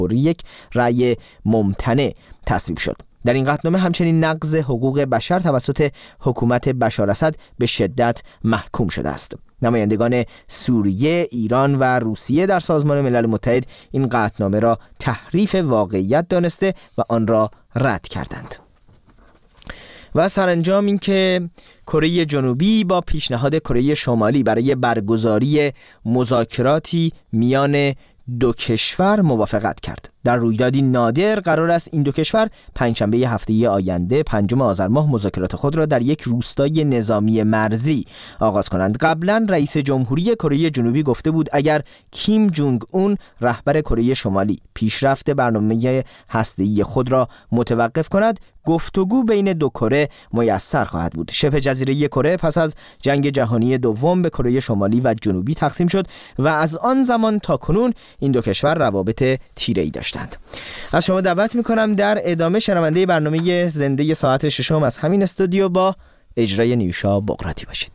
یک رأی ممتنع تصویب شد. در این قطعنامه همچنین نقض حقوق بشر توسط حکومت بشار اسد به شدت محکوم شده است. نمایندگان سوریه، ایران و روسیه در سازمان ملل متحد این قطعنامه را تحریف واقعیت دانسته و آن را رد کردند. و سرانجام این که کره جنوبی با پیشنهاد کره شمالی برای برگزاری مذاکراتی میان دو کشور موافقت کرد. در رویدادی نادر قرار است این دو کشور پنجشنبه هفته آینده 5 آذر ماه مذاکرات خود را در یک روستای نظامی مرزی آغاز کنند. قبلا رئیس جمهوری کره جنوبی گفته بود اگر کیم جونگ اون رهبر کره شمالی پیشرفت برنامه هسته‌ای خود را متوقف کند، گفتگو بین دو کره میسر خواهد بود. شبه جزیره کره پس از جنگ جهانی دوم به کره شمالی و جنوبی تقسیم شد و از آن زمان تا کنون این دو کشور روابط تیره‌ای داشتند. از شما دعوت می‌کنم در ادامه شنونده برنامه زنده ساعت 6 از همین استودیو با اجرای نیوشا بقراتی باشید.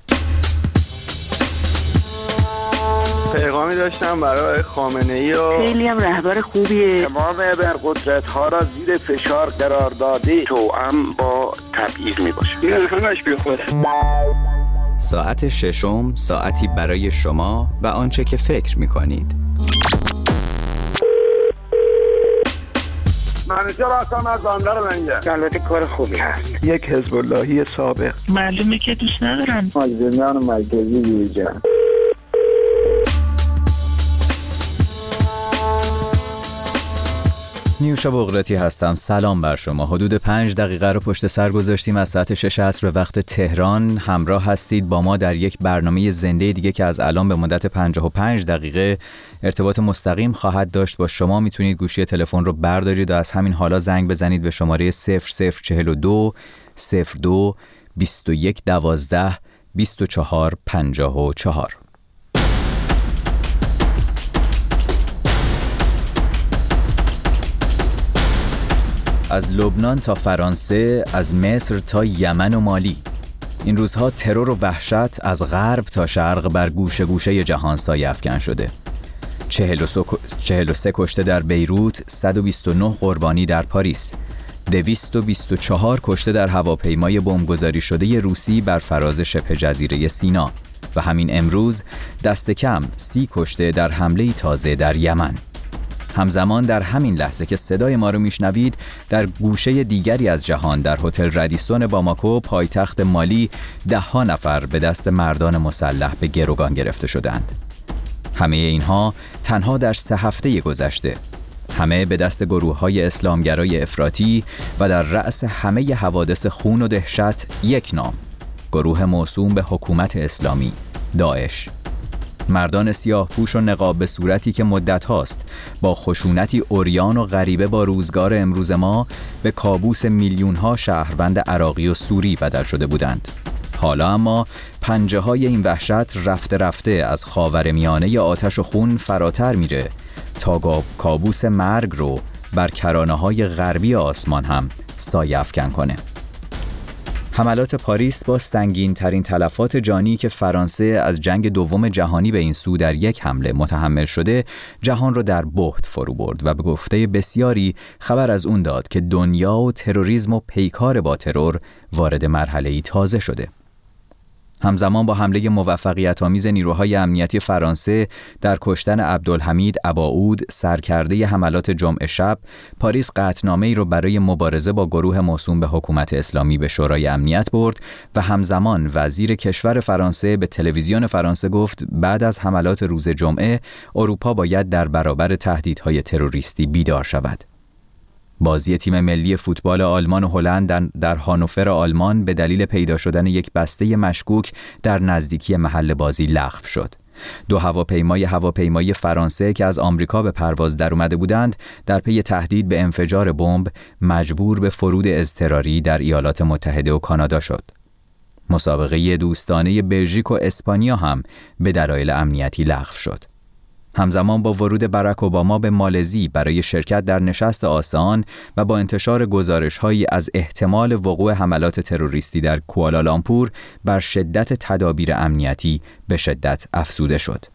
پیغامی داشتم برای خامنه‌ای و خیلی هم رهبر خوبیه. تمام ابرقدرت‌ها را زیر فشار قرار داده، توأم با تبعیض میباشه. این همش بیخوده. ساعت 6 ساعتی برای شما و آنچه که فکر می‌کنید. منیجر هستم از بندر منگه. البته کار خوبی هست. یک حزب اللهی سابق. معلومه که دوست ندارن. مازدمیان مرکزی بیجن. نیوشا بقراتی هستم. سلام بر شما. حدود 5 دقیقه رو پشت سر گذاشتیم از ساعت 6 عصر وقت تهران. همراه هستید با ما در یک برنامه زنده دیگه که از الان به مدت 55 دقیقه ارتباط مستقیم خواهد داشت با شما. میتونید گوشی تلفن رو بردارید و از همین حالا زنگ بزنید به شماره 0042 02 21 12 24 54. از لبنان تا فرانسه، از مصر تا یمن و مالی، این روزها ترور و وحشت از غرب تا شرق بر گوشه گوشه جهان سایه افکن شده. 43 کشته در بیروت، 129 قربانی در پاریس، 224 کشته در هواپیمای بمبگذاری شده روسی بر فراز شبه جزیره سینا و همین امروز دست کم 30 کشته در حمله تازه در یمن. همزمان در همین لحظه که صدای ما رو میشنوید، در گوشه دیگری از جهان در هتل رادیسون باماکو پایتخت مالی 10 نفر به دست مردان مسلح به گروگان گرفته شدند. همه اینها تنها در 3 هفته گذشته، همه به دست گروه‌های اسلامگرای افراطی و در رأس همه حوادث خون و دهشت یک نام، گروه موسوم به حکومت اسلامی، داعش. مردان سیاه پوش و نقاب به صورتی که مدت هاست با خشونتی عریان و غریبه با روزگار امروز ما به کابوس میلیون ها شهروند عراقی و سوری بدل شده بودند. حالا اما پنجه های این وحشت رفته رفته از خاورمیانه آتش و خون فراتر میره تا کابوس مرگ رو بر کرانه های غربی آسمان هم سایه افکن کنه. حملات پاریس با سنگین ترین تلفات جانی که فرانسه از جنگ دوم جهانی به این سو در یک حمله متحمل شده، جهان را در بهت فرو برد و به گفته بسیاری خبر از اون داد که دنیا و تروریسم و پیکار با ترور وارد مرحله‌ای تازه شده. همزمان با حمله موفقیت‌آمیز نیروهای امنیتی فرانسه در کشتن عبدالحمید اباعود، سرکرده حملات جمعه شب، پاریس قطعنامه‌ای را برای مبارزه با گروه موسوم به حکومت اسلامی به شورای امنیت برد و همزمان وزیر کشور فرانسه به تلویزیون فرانسه گفت بعد از حملات روز جمعه اروپا باید در برابر تهدیدهای تروریستی بیدار شود. بازی تیم ملی فوتبال آلمان و هلند در هانوفر آلمان به دلیل پیدا شدن یک بسته مشکوک در نزدیکی محل بازی لغو شد. 2 هواپیمای فرانسه که از آمریکا به پرواز در اومده بودند، در پی تهدید به انفجار بمب مجبور به فرود اضطراری در ایالات متحده و کانادا شد. مسابقه دوستانه بلژیک و اسپانیا هم به دلایل امنیتی لغو شد. همزمان با ورود باراک اوباما به مالزی برای شرکت در نشست آسان و با انتشار گزارش‌هایی از احتمال وقوع حملات تروریستی در کوالالامپور بر شدت تدابیر امنیتی به شدت افزوده شد.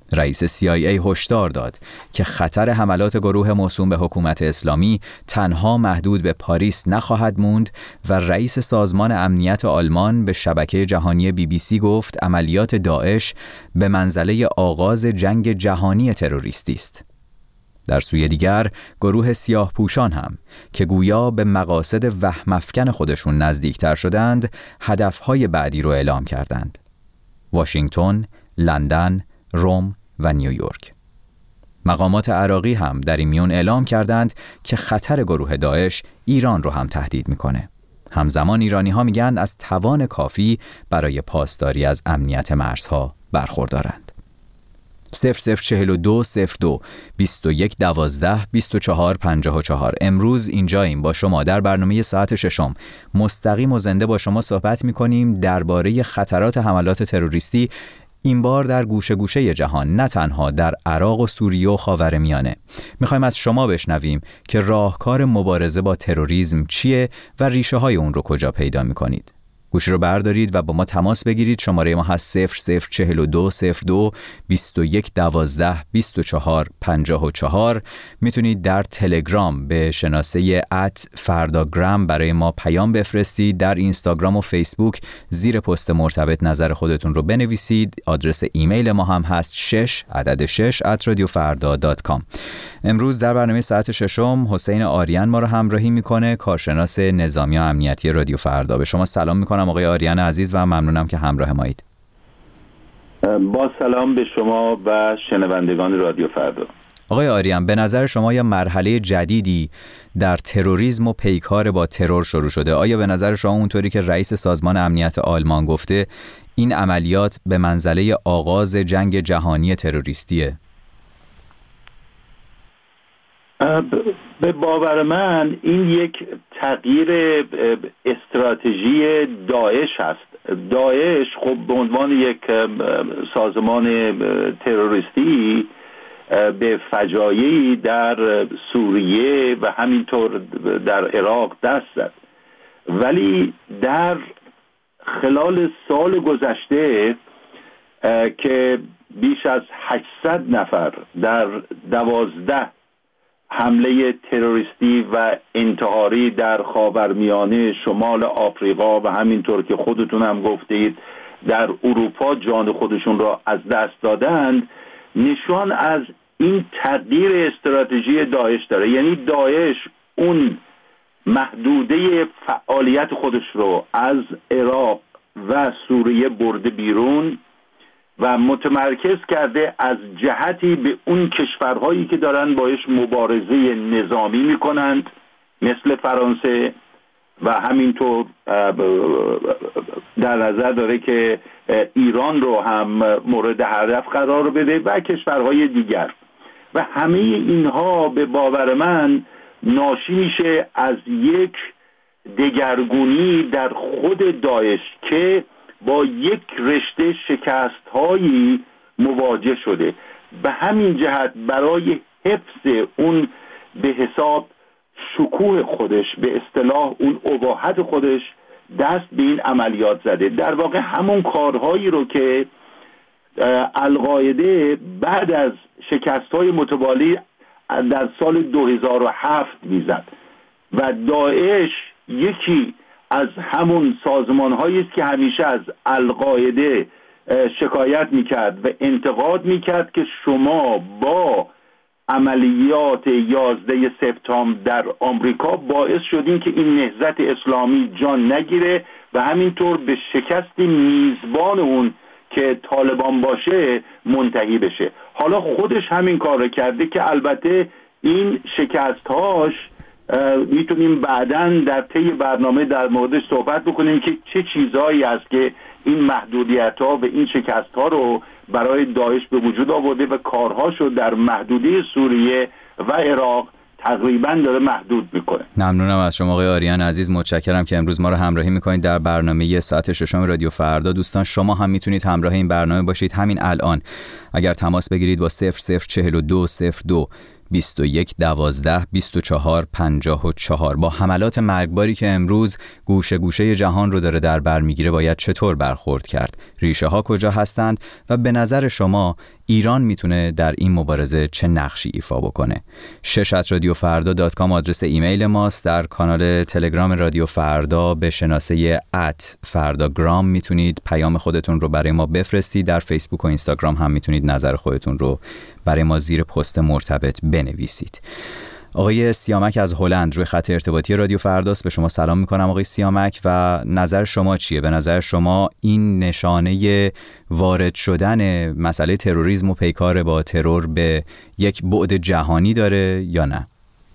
رئیس CIA هشدار داد که خطر حملات گروه موسوم به حکومت اسلامی تنها محدود به پاریس نخواهد موند و رئیس سازمان امنیت آلمان به شبکه جهانی BBC گفت عملیات داعش به منزله آغاز جنگ جهانی تروریستی است. در سوی دیگر گروه سیاه پوشان هم که گویا به مقاصد وهم‌افکن خودشون نزدیکتر شدند، هدفهای بعدی رو اعلام کردند: واشنگتن، لندن، روم و نیویورک. مقامات عراقی هم در این میون اعلام کردند که خطر گروه داعش ایران رو هم تهدید میکنه. همزمان ایرانی ها میگن از توان کافی برای پاسداری از امنیت مرزها برخوردارند. 0042 02 21 12 24 54. امروز اینجاییم با شما در برنامه ساعت ششم. مستقیم و زنده با شما صحبت میکنیم درباره خطرات حملات تروریستی، این بار در گوشه گوشه جهان، نه تنها در عراق و سوریه و خاورمیانه. میخوایم از شما بشنویم که راهکار مبارزه با تروریسم چیه و ریشه های اون رو کجا پیدا میکنید. گوشی رو بردارید و با ما تماس بگیرید. شماره ما هست 0042 02 21 12 24 54. میتونید در تلگرام به شناسه @فرداگرام برای ما پیام بفرستید. در اینستاگرام و فیسبوک زیر پست مرتبط نظر خودتون رو بنویسید. آدرس ایمیل ما هم هست 6@radiofarda.com. امروز در برنامه ساعت ششم حسین آریان ما رو همراهی میکنه، کارشناس نظامی و امنیتی رادیو فردا. به شما سلام میکنم آقای آریان عزیز و ممنونم که همراه مایید. با سلام به شما و شنوندگان رادیو فردا. آقای آریان، به نظر شما یا مرحله جدیدی در تروریسم و پیکار با ترور شروع شده؟ آیا به نظر شما اونطوری که رئیس سازمان امنیت آلمان گفته این عملیات به منزله آغاز جنگ جهانی تروریستیه؟ به باور من این یک تغییر استراتژی داعش هست. داعش خب به عنوان یک سازمان تروریستی به فجایعی در سوریه و همینطور در عراق دست زد، ولی در خلال سال گذشته که بیش از 800 نفر در 12 حمله تروریستی و انتحاری در خاورمیانه، شمال آفریقا و همینطور که خودتون هم گفتید در اروپا جان خودشون را از دست دادند، نشان از این تغییر استراتژی داعش داره. یعنی داعش اون محدوده فعالیت خودش رو از عراق و سوریه برده بیرون و متمرکز کرده از جهتی به اون کشورهایی که دارن باش مبارزه نظامی میکنند، مثل فرانسه، و همینطور در نظر داره که ایران رو هم مورد هدف قرار بده و کشورهای دیگر. و همه اینها به باور من ناشی میشه از یک دگرگونی در خود داعش که با یک رشته شکست‌هایی مواجه شده. به همین جهت برای حفظ اون به حساب شکوه خودش، به اصطلاح اون اباحت خودش، دست به این عملیات زده. در واقع همون کارهایی رو که القاعده بعد از شکست‌های متوالی در سال 2007 میزد و داعش یکی از همون سازمان‌هایی است که همیشه از القاعده شکایت میکرد و انتقاد میکرد که شما با عملیات 11 سپتامبر در آمریکا باعث شدین که این نهضت اسلامی جان نگیره و همینطور به شکست میزبان اون که طالبان باشه منتهی بشه. حالا خودش همین کار رو کرده که البته این شکست‌هاش میتونیم بعداً در طی برنامه در موردش صحبت بکنیم که چه چیزهایی است که این محدودیت‌ها و این شکست‌ها رو برای داعش به وجود آورده و کارهاشو در محدوده سوریه و عراق تقریباً داره محدود میکنه. ممنونم از شما آقای آریان عزیز، متشکرم که امروز ما رو همراهی میکنید در برنامه ساعت ششم رادیو فردا. دوستان شما هم میتونید همراه این برنامه باشید همین الان اگر تماس بگیرید با 0042 02 21 12 24 54. با حملات مرگباری که امروز گوشه گوشه جهان رو داره در بر میگیره باید چطور برخورد کرد؟ ریشه ها کجا هستند و به نظر شما ایران میتونه در این مبارزه چه نقشی ایفا بکنه. 6@radiofarda.com آدرس ایمیل ماست. در کانال تلگرام رادیو فردا به شناسه @فرداگرام میتونید پیام خودتون رو برای ما بفرستید. در فیسبوک و اینستاگرام هم میتونید نظر خودتون رو برای ما زیر پست مرتبط بنویسید. آقای سیامک از هلند روی خط ارتباطی رادیو فرداست. به شما سلام میکنم آقای سیامک و نظر شما چیه؟ به نظر شما این نشانه وارد شدن مسئله تروریسم و پیکار با ترور به یک بعد جهانی داره یا نه؟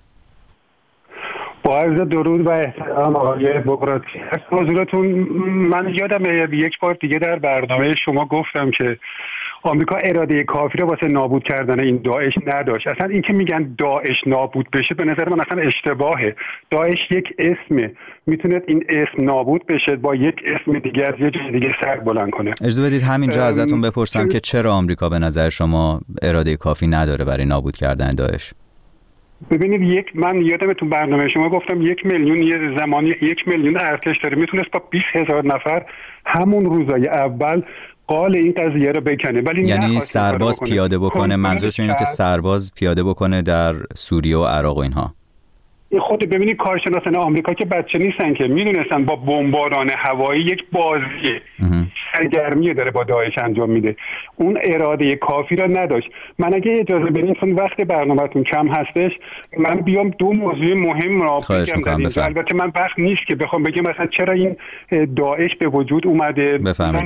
با عرض درود و احترام آقای بقراطی، حضورتون من یادم یک بار دیگه در برنامه شما گفتم که آمریکا اراده کافی رو واسه نابود کردن این داعش نداشت. اصلا این که میگن داعش نابود بشه به نظر من اصلا اشتباهه. داعش یک اسمه، میتونه این اسم نابود بشه با یک اسم دیگه از یه جای دیگه سر بلند کنه. اجازه بدید همینجا ازتون بپرسم که چرا آمریکا به نظر شما اراده کافی نداره برای نابود کردن داعش؟ ببینید، من یادم تو برنامه شما گفتم 1 میلیون یه زمانی 1 میلیون ارتش داره، میتونست با 20,000 نفر همون روزای اول قال این قضیه رو بکنه، ولی یعنی سرباز پیاده بکنه. منظورتون اینه که سرباز پیاده بکنه در سوریه و عراق و اینها؟ خود ببینید کارشناسان آمریکا که بچه نیستن که میدونستن با بمباران هوایی یک بازی سرگرمی داره با داعش انجام میده. اون اراده کافی را نداشت. من اگه اجازه بدین چون وقت برنامه‌تون کم هستش، من بیام دو موضوع مهم را بگم در اینجا. البته من وقت نیست که بخوام بگم مثلا چرا این داعش به وجود اومده.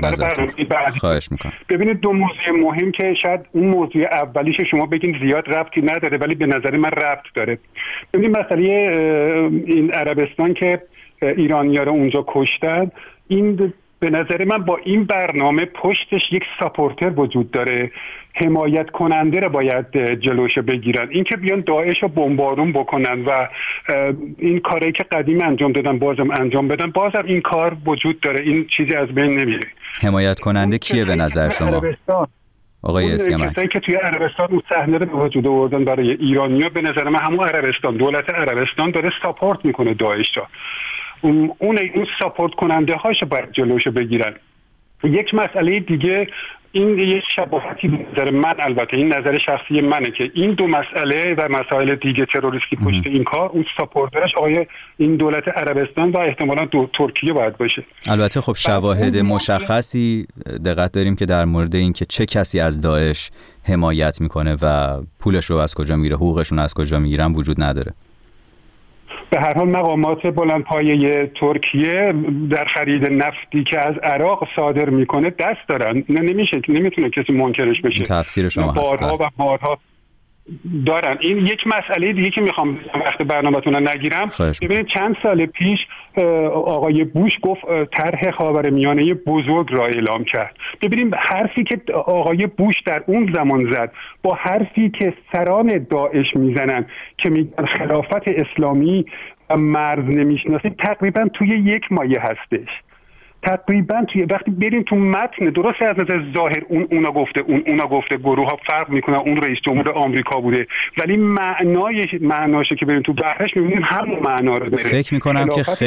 خواهش میکنم. ببینید دو موضوع مهم که شاید اون موضوع اولیش شما بگین زیاد ربطی نداره ولی به نظر من ربط داره. ببینید مسئله این عربستان که ایرانی‌ها رو اونجا کشتن، این به نظر من با این برنامه پشتش یک ساپورتر وجود داره، حمایت کننده رو باید جلوش بگیرن. این که بیان داعش رو بمبارون بکنن و این کاری که قدیم انجام دادن بازم انجام بدن، بازم این کار وجود داره، این چیزی از بین نمیره. حمایت کننده کیه به نظر شما آقای سیامک؟ کسایی که توی عربستان اون صحنه رو به وجود آوردن برای ایرانی‌ها، به نظر من همون عربستان، دولت عربستان داره ساپورت میکنه داعش رو. اون ساپورت کننده هاشو باید جلوشو بگیرن. یک مسئله دیگه، این یک شباهتی به نظر من، البته این نظر شخصی منه، که این دو مسئله و مسائل دیگه تروریستی پشت این کار، اون ساپورترش آقای این دولت عربستان و احتمالاً ترکیه باید باشه. البته خب شواهد مشخصی دقت داریم که در مورد این که چه کسی از داعش حمایت میکنه و پولش رو از کجا میگیره، حقوقشون از کجا میگیرن وجود نداره. به هر حال مقامات بلندپایه ترکیه در خرید نفتی که از عراق صادر میکنه دست دارن. نمیتونه کسی منکرش بشه. تفسیر شما هست. بارها دارن. این یک مسئله دیگه که میخوام وقت برنامه‌تون رو نگیرم. ببینید چند سال پیش آقای بوش گفت طرح خاورمیانه بزرگ را اعلام کرد. ببینیم حرفی که آقای بوش در اون زمان زد با حرفی که سران داعش میزنن که میگن خلافت اسلامی و مرز نمیشناسیم، تقریبا توی یک مایه هستش. تقریبا توی وقتی بریم تو متن، درسته از نظر ظاهر اونا گفته گروه ها فرق میکنن، اون رئیس جمهور آمریکا بوده، ولی معناشه که بریم تو بحرش میبینیم همون معنا رو داره. فکر میکنم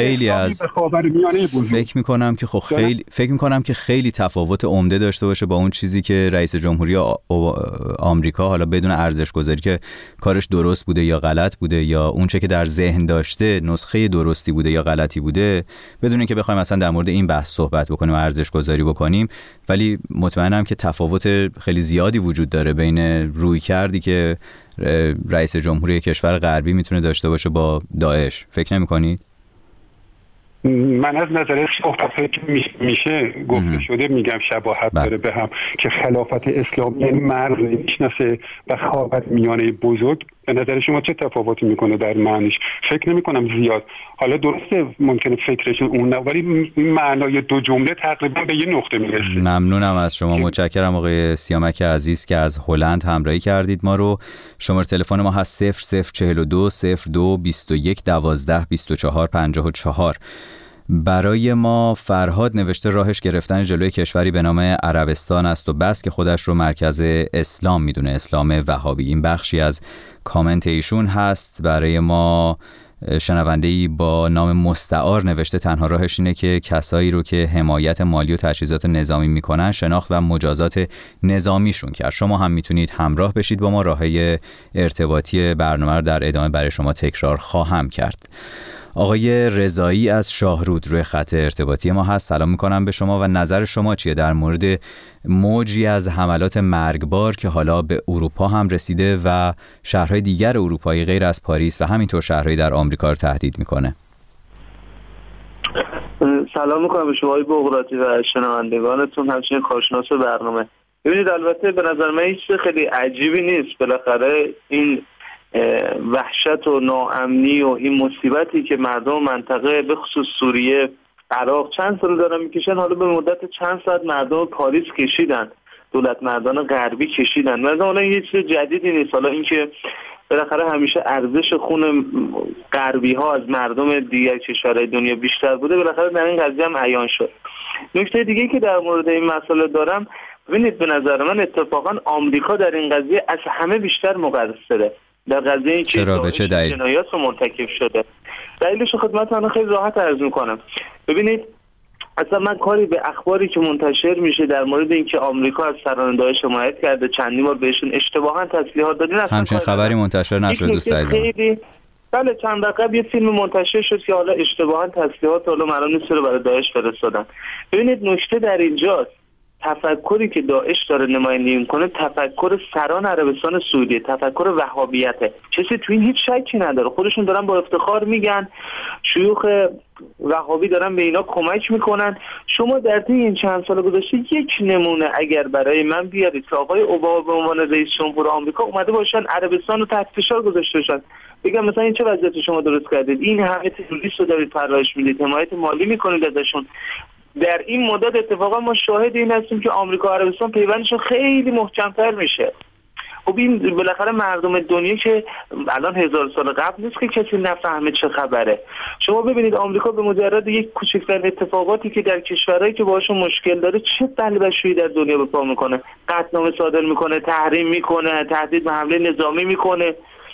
که خیلی تفاوت عمده داشته باشه با اون چیزی که رئیس جمهوری آمریکا، حالا بدون ارزش گذاری که کارش درست بوده یا غلط بوده یا اون چه که در ذهن داشته نسخه درستی بوده یا غلطی بوده، بدون اینکه بخوایم مثلا در مورد این بحث صحبت بکنیم و ارزش گذاری بکنیم، ولی مطمئنم که تفاوت خیلی زیادی وجود داره بین روی کردی که رئیس جمهوری کشور غربی میتونه داشته باشه با داعش. فکر نمی‌کنید؟ من از نظر صحبت‌هایی که میشه گفته شده میگم شباهت داره به هم، که خلافت اسلامی مرز نمیشناسه و خاورمیانه بزرگ. به نظر شما چه تفاوتی میکنه در معنیش؟ فکر نمی‌کنم زیاد. حالا درسته ممکنه فکرشون اون نه، ولی این معنای دو جمله تقریبا به یه نقطه میرسه. ممنونم از شما. متشکرم آقای سیامک عزیز که از هلند همراهی کردید ما رو. شماره تلفن ما هست 0042 02 21 12 24 54. برای ما فرهاد نوشته راهش گرفتن جلوی کشوری به نام عربستان است و بس که خودش رو مرکز اسلام میدونه، اسلام وهابی. این بخشی از کامنت ایشون هست. برای ما شنونده‌ای با نام مستعار نوشته تنها راهش اینه که کسایی رو که حمایت مالی و تجهیزات نظامی میکنن شناخت و مجازات نظامیشون کرد. شما هم میتونید همراه بشید با ما. راههای ارتباطی برنامه رو در ادامه برای شما تکرار خواهم کرد. آقای رضایی از شاهرود روی خط ارتباطی ما هست. سلام میکنم به شما و نظر شما چیه در مورد موجی از حملات مرگبار که حالا به اروپا هم رسیده و شهرهای دیگر اروپایی غیر از پاریس و همینطور شهرهایی در آمریکا رو تهدید میکنه؟ سلام میکنم به شما آقای بغراتی و شنوندگانتون، همچنین کارشناس برنامه. ببینید البته به نظر من هیچ خیلی عجیبی نیست. بالاخره این وحشت و ناامنی و این مصیبتی که مردم منطقه به خصوص سوریه، عراق چند سال دارن میکشن، حالا به مدت چند ساعت مردم پاریس کشیدن، دولت مردان غربی کشیدن. مثلا حالا یه چیز جدیدی نیست. حالا اینکه بالاخره همیشه ارزش خون غربی ها از مردم دیگر کشورهای دنیا بیشتر بوده، بالاخره در این قضیه هم عیان شد. نکته دیگه که در مورد این مسئله دارم، ببینید به نظر من اتفاقا آمریکا در این قضیه از همه بیشتر مقصره در قضیه این که جنایات رو مرتکب شده. دلیلش رو خدمتتون خیلی راحت عرض میکنم. ببینید اصلا من کاری به اخباری که منتشر میشه در مورد اینکه آمریکا از سران داعش حمایت کرده، چندین بار بهشون اشتباها تسلیحات دادین، همچین خبری منتشر نشد دوست عزیزم. بله چند قبل یه فیلم منتشر شد که حالا اشتباها تسلیحات حالا معلوم نیست رو برای داعش فرستادن. ببینید نکته در اینجاست، تفکری که داعش داره نمایندگی میکنه تفکر سران عربستان سعودی، تفکر وهابیته. کسی تو این هیچ شکی نداره، خودشون دارن با افتخار میگن شیوخ وهابی دارن به اینا کمک میکنن. شما در طی این چند سال گذشته یک نمونه اگر برای من بیارید که آقای اوباما به عنوان رئیس جمهور آمریکا اومده باشن عربستان رو تحت فشار گذاشته باشن، بگم مثلا این چه وضعیتی شما درست کردید، این همه تروریست رو دارید پرورش میدید، حمایت مالی میکنید ازشون. در این مدت اتفاقا ما شاهد این هستیم که آمریکا و عربستان پیوندشون خیلی محکم‌تر میشه. خب این بالاخره مردم دنیا که الان 1000 سال قبل نیست که کسی نفهمه چه خبره. شما ببینید آمریکا به مجرد یک کوچکترین اتفاقاتی که در کشورهایی که باهاشون مشکل داره چه بلبشویی در دنیا به پا میکنه، قطعنامه صادر میکنه، تحریم میکنه، تهدید به حمله نظامی میکنه.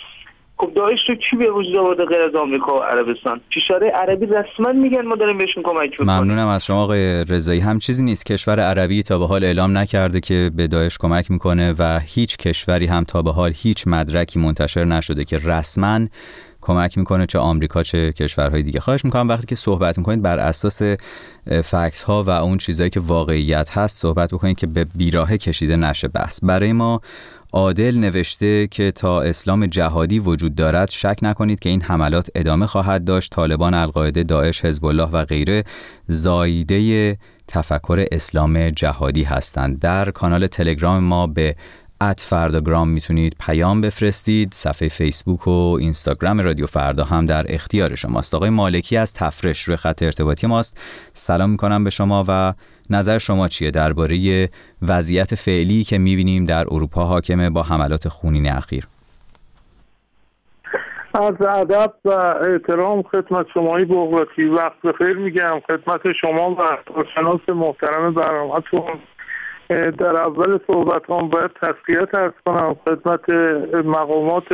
خب داعش رو کی به وجود آورده غیر از آمریکا و عربستان؟ کشورهای عربی رسما میگن ما داریم بهشون کمک میکنیم. ممنونم از شما آقای رضایی. هم چیزی نیست کشور عربی تا به حال اعلام نکرده که به داعش کمک میکنه و هیچ کشوری هم تا به حال هیچ مدرکی منتشر نشده که رسما کمک میکنه، چه آمریکا چه کشورهای دیگه. خواهش میکنم وقتی که صحبت میکنید بر اساس فکت ها و اون چیزایی که واقعیت هست صحبت بکنید که به بیراهه کشیده نشه بحث. برای ما عادل نوشته که تا اسلام جهادی وجود دارد شک نکنید که این حملات ادامه خواهد داشت. طالبان، القاعده، داعش، حزب الله و غیره زایده تفکر اسلام جهادی هستند. در کانال تلگرام ما به @فرداگرام میتونید پیام بفرستید. صفحه فیسبوک و اینستاگرام رادیو فردا هم در اختیار شماست. آقای مالکی از تفرش روی خط ارتباطی ماست. سلام میکنم به شما و نظر شما چیه درباره وضعیت فعلی که میبینیم در اروپا حاکمه با حملات خونین اخیر؟ از ادب و احترام خدمت شمایی بغراتی وقت بخیر میگم خدمت شما و کارشناس محترم برنامه‌تون. در اول صحبت هم باید تسلیت عرض کنم خدمت مقامات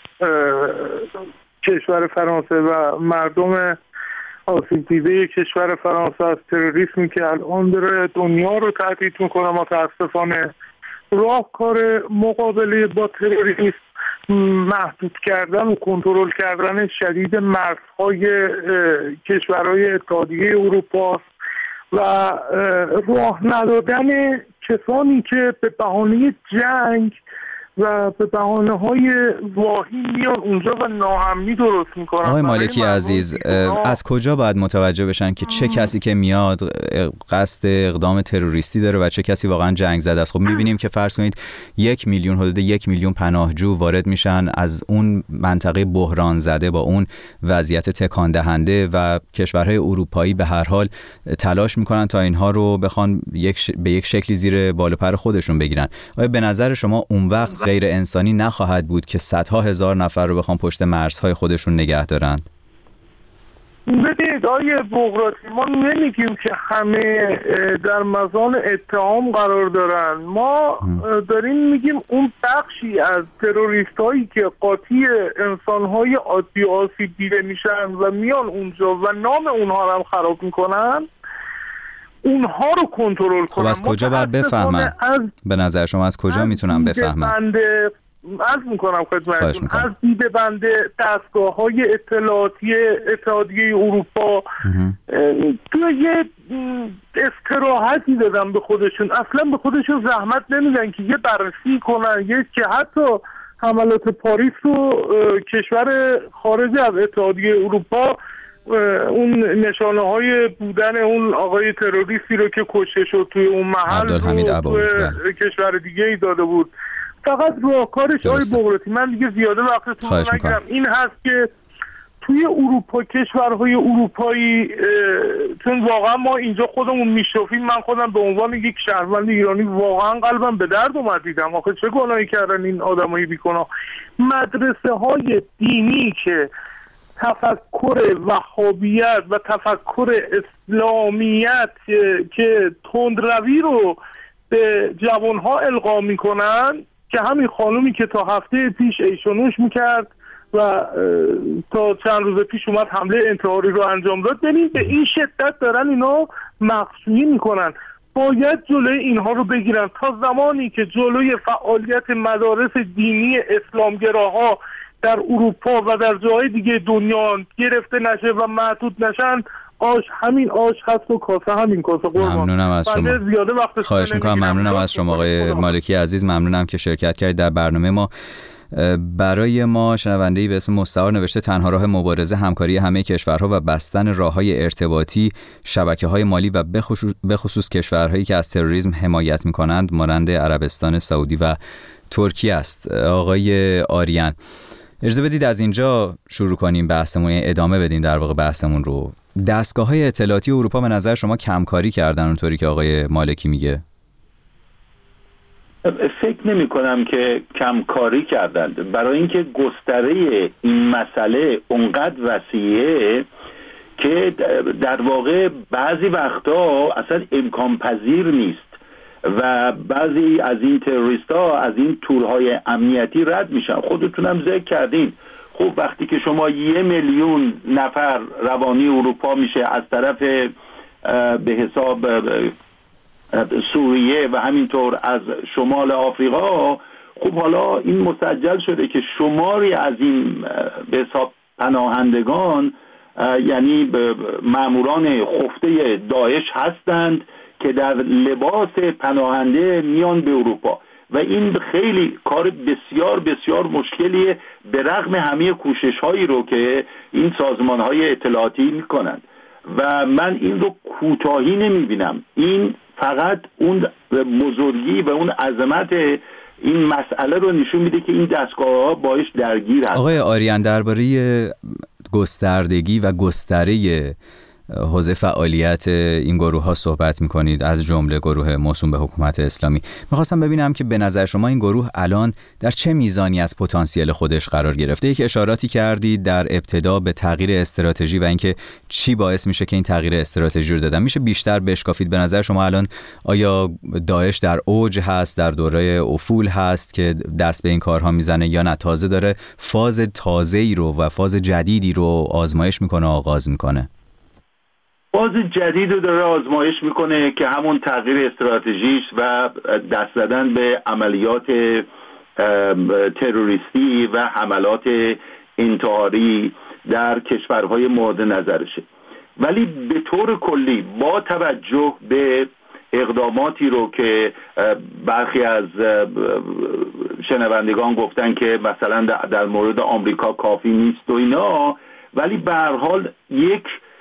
کشور فرانسه و مردم آسیب دیده کشور فرانسه از تروریسمی که الان داره دنیا رو تهدید میکنه. متاسفانه راهکار مقابله با تروریسم محدود کردن و کنترل کردن شدید مرزهای کشورهای اتحادیه اروپا و راه ندادن کسانی که به بهانه جنگ و به بهانه‌های واهی میان اونجا و ناامنی درست میکنن. آقای مالکی عزیز، از کجا باید متوجه بشن که چه کسی که میاد قصد اقدام تروریستی داره و چه کسی واقعا جنگ زده است؟ خب میبینیم که فرض کنید 1 میلیون حدود 1 میلیون پناهجو وارد میشن از اون منطقه بحران زده با اون وضعیت تکان دهنده و کشورهای اروپایی به هر حال تلاش میکنن تا اینها رو بخوان به یک شکلی زیر بال و پر خودشون بگیرن. آیا به نظر شما اون وقت غیر انسانی نخواهد بود که صدها هزار نفر رو بخوان پشت مرزهای خودشون نگه دارند؟ ببینید آقای بغراتی، ما نمیگیم که همه در مزان اتهام قرار دارن. ما داریم میگیم اون بخشی از تروریست هایی که قاطی انسان های عادی آسیب دیده میشن و میان اونجا و نام اونها رو هم خراب میکنن، اونها رو کنترل کنن. خب از کجا باید بفهمم؟ به نظر شما از کجا میتونم بفهمم؟ عرض میکنم خدمتتون، از دیده بنده دستگاه‌های اتحادیه اروپا توی یه استراحتی دادن به خودشون، اصلا به خودشون زحمت نمیدن که یه بررسی کنن، یه که حتی حملات پاریس رو کشور خارج از اتحادیه اروپا اون نشانه های بودن اون آقای تروریستی رو که کشته شد توی اون محل رو کشور دیگه ای داده بود. فقط راهکارش آقای بغراتی، من دیگه زیاده وقتتون رو نگیرم، این هست که توی اروپا، کشورهای اروپایی، چون واقعا ما اینجا خودمون میشوفیم، من خودم به عنوان یک شهروند ایرانی واقعا قلبم به درد اومد دیدم آخه چه گناهی کردن این آدمای بیگناه. مدرسه های دینی که تفکر وهابیت و تفکر اسلامیت که تندروی رو به جوانها القا میکنن، که همین خانومی که تا هفته پیش ایشونوش میکرد و تا چند روز پیش اومد حمله انتحاری رو انجام داد، ببین به این شدت دارن اینا مخشویی میکنن. باید جلوی اینها رو بگیرن تا زمانی که جلوی فعالیت مدارس دینی اسلامگراها در اروپا و در جاهای دیگه دنیا گرفته نشه و محدود نشن. همین آش هست و کاسه همین کاسه. ممنونم از شما. خواهش میکنم. ممنونم از شما آقای مالکی عزیز. ممنونم که شرکت کردید در برنامه ما. برای ما شنونده‌ای به اسم مستعار نوشته تنها راه مبارزه همکاری همه کشورها و بستن راه‌های ارتباطی، شبکه‌های مالی و بخصوص کشورهایی که از تروریسم حمایت می‌کنند مانند عربستان سعودی و ترکیه است. آقای آریان، اجازه بدید از اینجا شروع کنیم بحثمون، ادامه بدیم در واقع بحثمون رو. دستگاه‌های اطلاعاتی اروپا به نظر شما کمکاری کردن اونطوری که آقای مالکی میگه؟ فکر نمی کنم که کمکاری کردند، برای اینکه گستره این مسئله اونقدر وسیعه که در واقع بعضی وقتا اصلا امکان پذیر نیست و بعضی از این تروریست ها از این تورهای امنیتی رد میشن. خودتونم ذکر کردین. خب وقتی که شما 1 میلیون نفر روانی اروپا میشه از طرف به حساب سوریه و همینطور از شمال آفریقا، خب حالا این مسجل شده که شماری از این به حساب پناهندگان یعنی ماموران خفته داعش هستند که در لباس پناهنده میان به اروپا و این خیلی کار بسیار بسیار مشکلیه به رغم همه کوشش هایی رو که این سازمان های اطلاعاتی میکنند و من این رو کوتاهی نمیبینم. این فقط اون بزرگی و اون عظمت این مسئله رو نشون میده که این دستگاه‌ها باش درگیر هستند. آقای آریان، درباره گستردگی و گستره حوزه فعالیت این گروه ها صحبت میکنید، از جمله گروه موسوم به حکومت اسلامی. میخواستم ببینم که به نظر شما این گروه الان در چه میزانی از پتانسیل خودش قرار گرفته؟ یک اشاراتی کردید در ابتدا به تغییر استراتژی و اینکه چی باعث میشه که این تغییر استراتژی رو دادن. میشه بیشتر بشکافید؟ به نظر شما الان آیا داعش در اوج هست، در دوره افول هست که دست به این کارها میزنه، یا نه تازه داره فاز تازه‌ای رو و فاز جدیدی رو آزمایش میکنه، آغاز میکنه؟ فاز جدید رو داره آزمایش میکنه که همون تغییر استراتژیش و دست زدن به عملیات تروریستی و حملات انتحاری در کشورهای مورد نظرشه. ولی به طور کلی با توجه به اقداماتی رو که برخی از شنوندگان گفتن که مثلا در مورد آمریکا کافی نیست و اینا، ولی به هر حال یک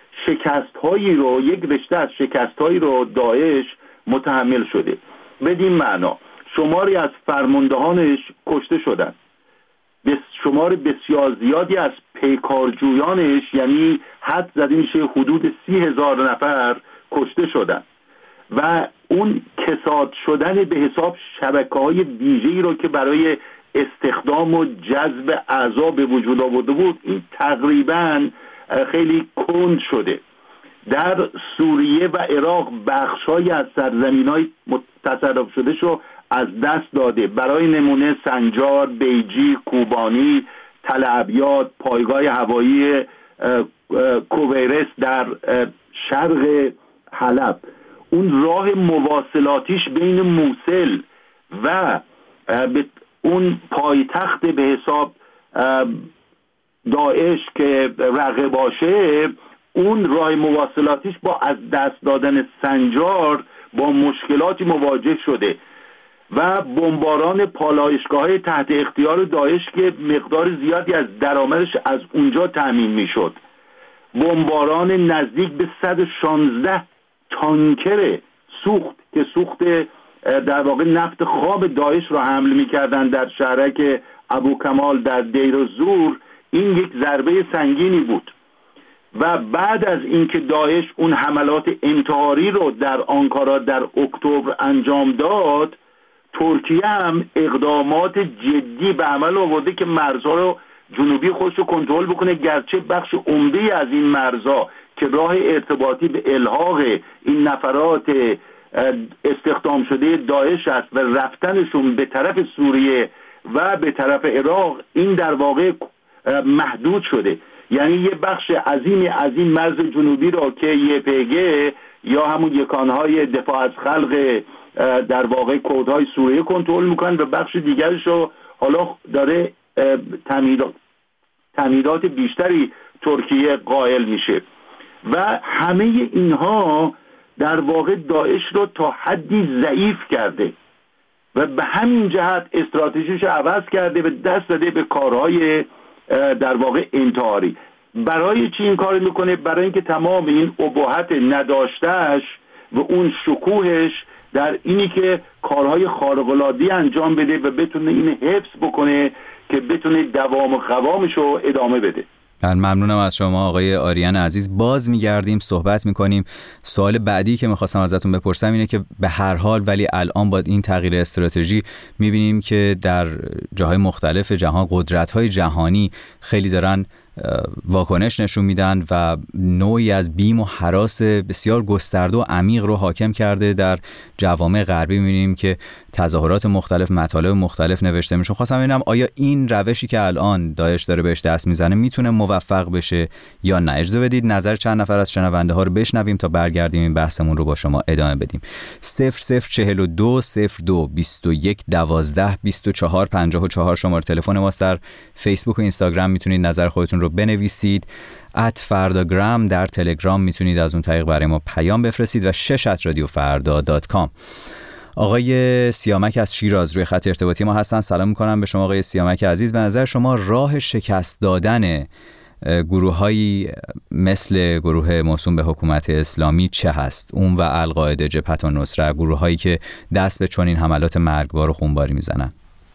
رشته از شکست‌هایی رو داعش متحمل شده. بدین معنا شماری از فرماندهانش کشته شدن، شمار بسیار زیادی از پیکارجویانش یعنی حد زده میشه حدود 30,000 نفر کشته شدن و اون کساد شدن به حساب شبکه‌های ویژه‌ای رو که برای استخدام و جذب اعضا به وجود آورده بود، این تقریباً خیلی کند شده. در سوریه و عراق بخش‌هایی از سرزمین‌های تصرف شده شو از دست داده. برای نمونه سنجار، بیجی، کوبانی، تل ابیاد، پایگاه هوایی کویرس در شرق حلب، اون راه مواصلاتیش بین موصل و اون پایتخت به حساب داعش که رقه باشه، اون راه مواصلاتیش با از دست دادن سنجار با مشکلاتی مواجه شده و بمباران پالایشگاه‌های تحت اختیار داعش که مقدار زیادی از درآمدش از اونجا تامین میشد، بمباران نزدیک به 116 تانکر سوخت که سوخت در واقع نفت خام داعش را حمل می‌کردند در شهرک ابو کمال در دیر الزور، این یک ضربه سنگینی بود. و بعد از اینکه داعش اون حملات انتحاری رو در آنکارا در اکتبر انجام داد، ترکیه هم اقدامات جدی به عمل آورده که مرزها رو جنوبی خودش رو کنترل بکنه، گرچه بخش عمده از این مرزها که راه ارتباطی به الحاق این نفرات استخدام شده داعش است و رفتنشون به طرف سوریه و به طرف عراق، این در واقع محدود شده. یعنی یه بخش عظیمی از این مرز جنوبی را که YPG یا همون یکانهای دفاع از خلق در واقع کردهای سوریه کنترل میکنن و بخش دیگرش رو حالا داره تمهیدات بیشتری ترکیه قائل میشه و همه اینها در واقع داعش رو تا حدی ضعیف کرده و به همین جهت استراتژیش عوض کرده و دست داده به کارهای در واقع انتحاری. برای چی این کار میکنه؟ برای اینکه تمام این اباحت نداشتهش و اون شکوهش در اینی که کارهای خارق‌العاده‌ای انجام بده و بتونه این حفظ بکنه که بتونه دوام و قوامش رو ادامه بده. ممنونم از شما آقای آریان عزیز. باز میگردیم صحبت میکنیم. سوال بعدی که میخواستم ازتون بپرسم اینه که به هر حال ولی الان با این تغییر استراتژی میبینیم که در جاهای مختلف جهان قدرت‌های جهانی خیلی دارن واکنش نشون میدن و نوعی از بیم و هراس بسیار گسترده و عمیق رو حاکم کرده. در جوامع غربی می‌بینیم که تظاهرات مختلف، مطالب مختلف نوشته میشه. خواستم ببینم آیا این روشی که الان داعش داره بهش دست میزنه میتونه موفق بشه یا نه؟ اجازه بدید نظر چند نفر از شنونده ها رو بشنویم تا برگردیم این بحثمون رو با شما ادامه بدیم. 0042 02 21 12 24 54 شماره تلفن ماست. در فیسبوک و اینستاگرام میتونید نظر خودتون رو بنویسید. @فرداگرام در تلگرام میتونید از اون طریق برای ما پیام بفرستید و 6@radiofarda.com. آقای سیامک از شیراز روی خط ارتباطی ما هستن. سلام میکنم به شما آقای سیامک عزیز. به نظر شما راه شکست دادن گروه‌هایی مثل گروه موسوم به حکومت اسلامی چه هست؟ اون و القاعده، جبهت النصره، گروه‌هایی که دست به چنین حملات مرگبار و خونباری میزنن.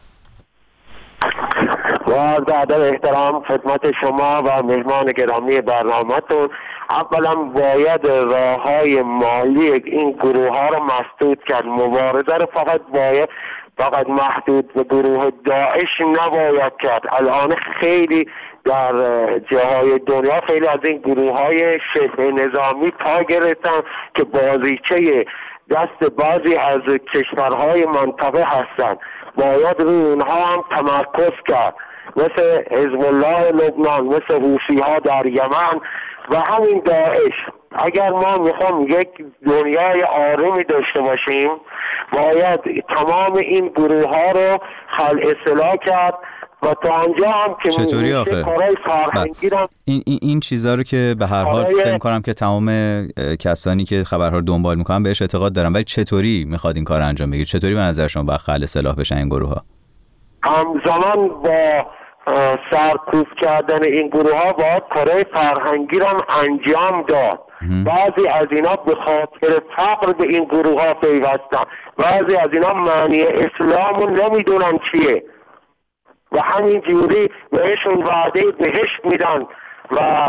با عرض ادب احترام خدمت شما و مهمان گرامی برنامه‌تون، اولا باید راه‌های مالی این گروه‌ها رو مسدود کرد. مبارزه رو فقط محدود به گروه داعش نباید کرد. الان خیلی در جاهای دنیا خیلی از این گروه‌های شبه نظامی پا گرفتن که بازیچه دست بعضی از کشورهای منطقه هستند. باید روی اونها هم تمرکز کرد، مثل حزب الله لبنان، مثل حوثی‌ها در یمن و همین داعش. اگر ما میخوام یک دنیای آرومی داشته باشیم باید تمام این گروه ها رو خلع اصلاح کرد و تا آنجا هم که چطوری آخه؟ این چیزا رو که به هر حال فکر کنم که تمام کسانی که خبرها رو دنبال میکنن بهش اعتقاد دارن، ولی چطوری میخواد این کار انجام بگیره؟ چطوری به نظر شما باید خلع اصلاح بشن این گروه ها؟ همزمان با سرکوب کردن این گروه ها باید کارهای فرهنگی رو هم انجام داد. بعضی از اینا به خاطر فقر به این گروه ها پیوستن، بعضی از اینا معنی اسلام رو نمیدونن چیه و همین جوری بهشون وعده بهشت میدن و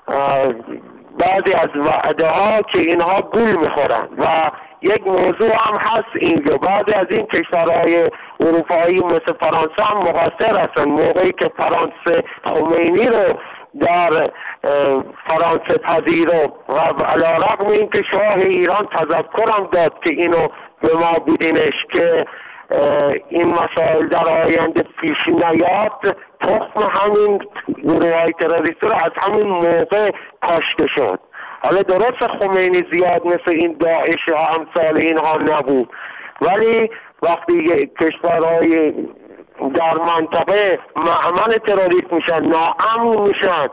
بعضی از وعده ها که اینها گول میخورن. و یک موضوع هم هست اینجا، بعضی از این کشورهای اروپایی مثل فرانسه هم مقصر هستن. موقعی که فرانسه خمینی رو در فرانسه پذیرفت و علیرغم این که شاه ایران تذکرم داد که اینو به ما بدینش که این مسائل در آینده پیش نیاد، تخم همین گروه‌های تروریستی رو از همین موقع کاشته شد. حالا درست خمینی زیاد مثل این داعش و امثال اینها نبود، ولی وقتی کشورهای در منطقه معمل تروریست میشن، ناامن میشن.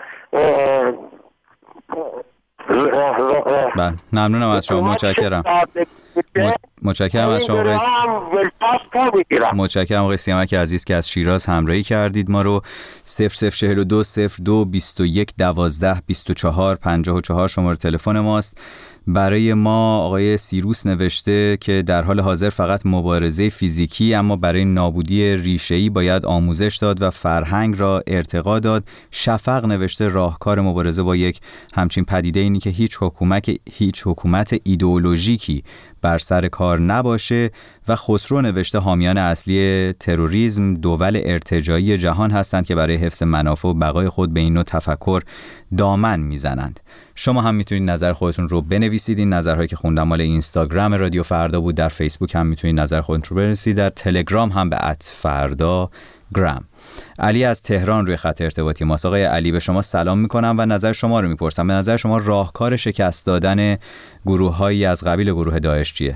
ممنونم از شما، متشکرم. متشکرم از شما قیس. متشکرم آقای سیامک عزیز که از شیراز همراهی کردید ما رو. 0042 02 21 12 24 54 شماره تلفن ماست. برای ما آقای سیروس نوشته که در حال حاضر فقط مبارزه فیزیکی، اما برای نابودی ریشه‌ای باید آموزش داد و فرهنگ را ارتقا داد. شفق نوشته راهکار مبارزه با یک همچین پدیده اینی که هیچ حکومت ایدئولوژیکی بر سر کار نباشه. و خسرو نوشته حامیان اصلی تروریسم دول ارتجاعی جهان هستند که برای حفظ منافع و بقای خود به این نوع تفکر دامن میزنند. شما هم میتونید نظر خودتون رو بنویسید. این نظرهایی که خوندم مال اینستاگرام رادیو فردا بود. در فیسبوک هم میتونید نظر خودتون رو بنویسید. در تلگرام هم به @فردا_gram. علی از تهران روی خط ارتباطی ماست. آقای علی به شما سلام میکنم و نظر شما رو میپرسم. به نظر شما راهکار شکست دادن گروه‌هایی از قبیل گروه داعش چیه؟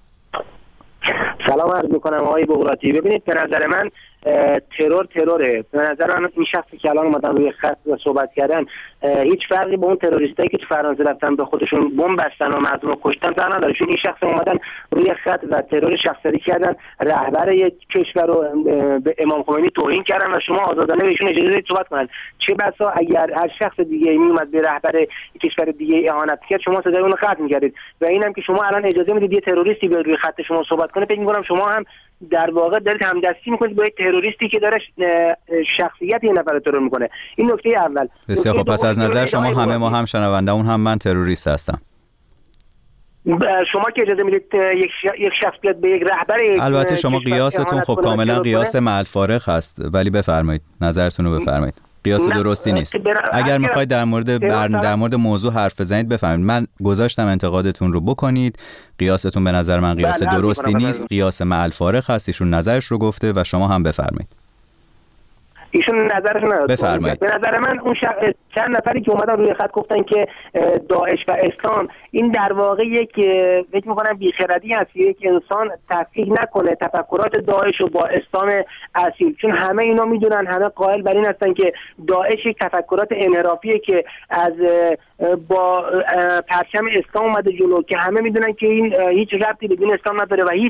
سلام عرض میکنم آقای بغراتی. ببینید به نظر من تروره. به نظر من این شخصی که الان اومدن روی خط و صحبت کردن هیچ فرقی با اون تروریستایی که تو فرانسه رفتن به خودشون بمب بستن و مردم رو کشتن نداره. چون این شخص اومدن روی خط و ترور شخصی کردن، رهبر یک کشور رو به امام خمینی توهین کردن و شما آزادانه بهشون اجازه بدید صحبت کنن. چه بسا اگر هر شخص دیگه میومد به رهبر کشور دیگه اهانت کرد، شما صدای اون رو قطع می‌کردید. و اینم که شما الان اجازه میدید یه تروریستی به روی خط شما صحبت کنه، فکر می‌کنم شما هم در واقع دارید همدستی میکنید با یک تروریستی که داره شخصیت یه نفر ترور میکنه. این نکته اول. بسیار خب، پس از نظر شما همه ما هم شنونده‌مون هم من تروریست هستم. شما که اجازه میدید یک شخص بیاد به یک رهبر، البته شما قیاستون خب کاملا قیاس مع الفارق هست، ولی بفرمایید نظرتون رو بفرمایید. قیاس درستی نیست. اگر میخواید در مورد موضوع حرف بزنید بفرمایید. من گذاشتم انتقادتون رو بکنید. قیاستون به نظر من قیاس درستی نیست، قیاس مع الفارق هست. ایشون نظرش رو گفته و شما هم بفرمایید. ایشون نظرشون نداد. بفرمایید. به نظر من اون چند نفری که اومدن روی خط گفتن که داعش و اسلام، این در واقع یک فکر می‌کنم بی‌خردی هست یک انسان تفکیک نکنه تفکرات داعش رو با اسلام اصیل. چون همه اینا میدونن، همه قائل بر این هستن که داعش یک تفکرات انحرافیه که از با پرچم اسلام اومده جلو، که همه میدونن که این هیچ ربطی به دین اسلام نداره و هیچ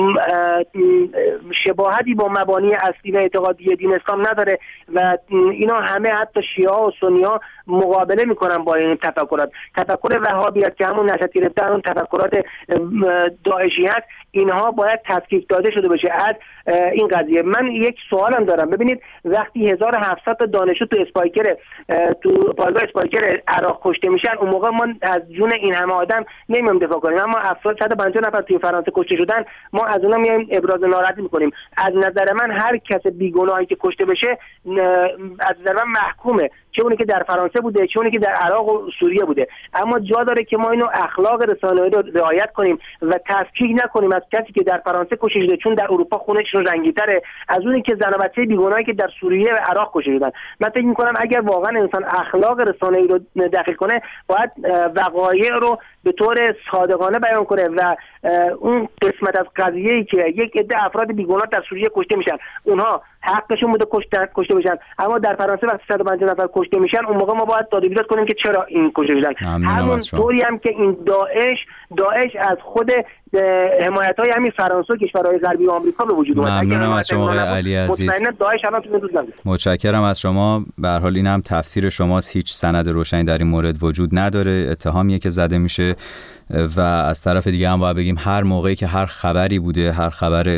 شباهتی با مبانی اصلی و اعتقادی دین اسلام نداره و اینا همه حتی شیعه و سنی ها مقابله میکنن با این تفکرات. تفکر وهابیت که همون نشأت گرفته اون تفکرات داعشیت، اینها باید تفکیک داده شده باشه از این قضیه. من یک سوالم دارم. ببینید وقتی 1700 تا دانشجو تو پایگاه اسپایکر عراق کشته میشن، اون موقع ما از جون این همه آدم نمیام دفاع کنیم، اما 150 نفر توی فرانسه کشته شدن، ما از اونها میایم ابراز ناراحتی میکنیم. از نظر من هر کس بیگناهی که کشته بشه از نظر من محکومه، چه اونی که در فرانسه بوده چه اونی که در عراق و سوریه بوده. اما جا داره که ما اینو اخلاق رسانه‌ای رو رعایت کنیم و تفکیک نکنیم از کسی که در فرانسه کشته شده چون در اروپا خونه‌شون رنگی‌تره از اونی که زن و بچه بیگناهی که در سوریه و عراق کشته شدن. من فکر می‌کنم اگر واقعا انسان اخلاق رسانه‌ای رو دقیق کنه، باید وقایع رو به طور صادقانه بیان کنه و اون قسمت از قضیه‌ای که یک عده افراد بیگناه در سوریه کشته میشن، اونها حقشون بوده کشته بشن، اما در فرانسه وقتی 150 نفر کشته میشن، اون موقع ما باید داد و بیداد کنیم که چرا این کشته شدن. همون طوری هم که این داعش از خود حمایت‌های همین فرانسه و کشورهای غربی و آمریکا به وجود اومد. ممنونم از شما علی عزیز. مطمئنا داعش الان تو وجود نداره. متشکرم از شما. به هر حال اینم تفسیر شماست. هیچ سند روشنی در این مورد وجود نداره. اتهامیه که زده میشه و از طرف دیگه هم باید بگیم هر موقعی که هر خبری بوده، هر خبر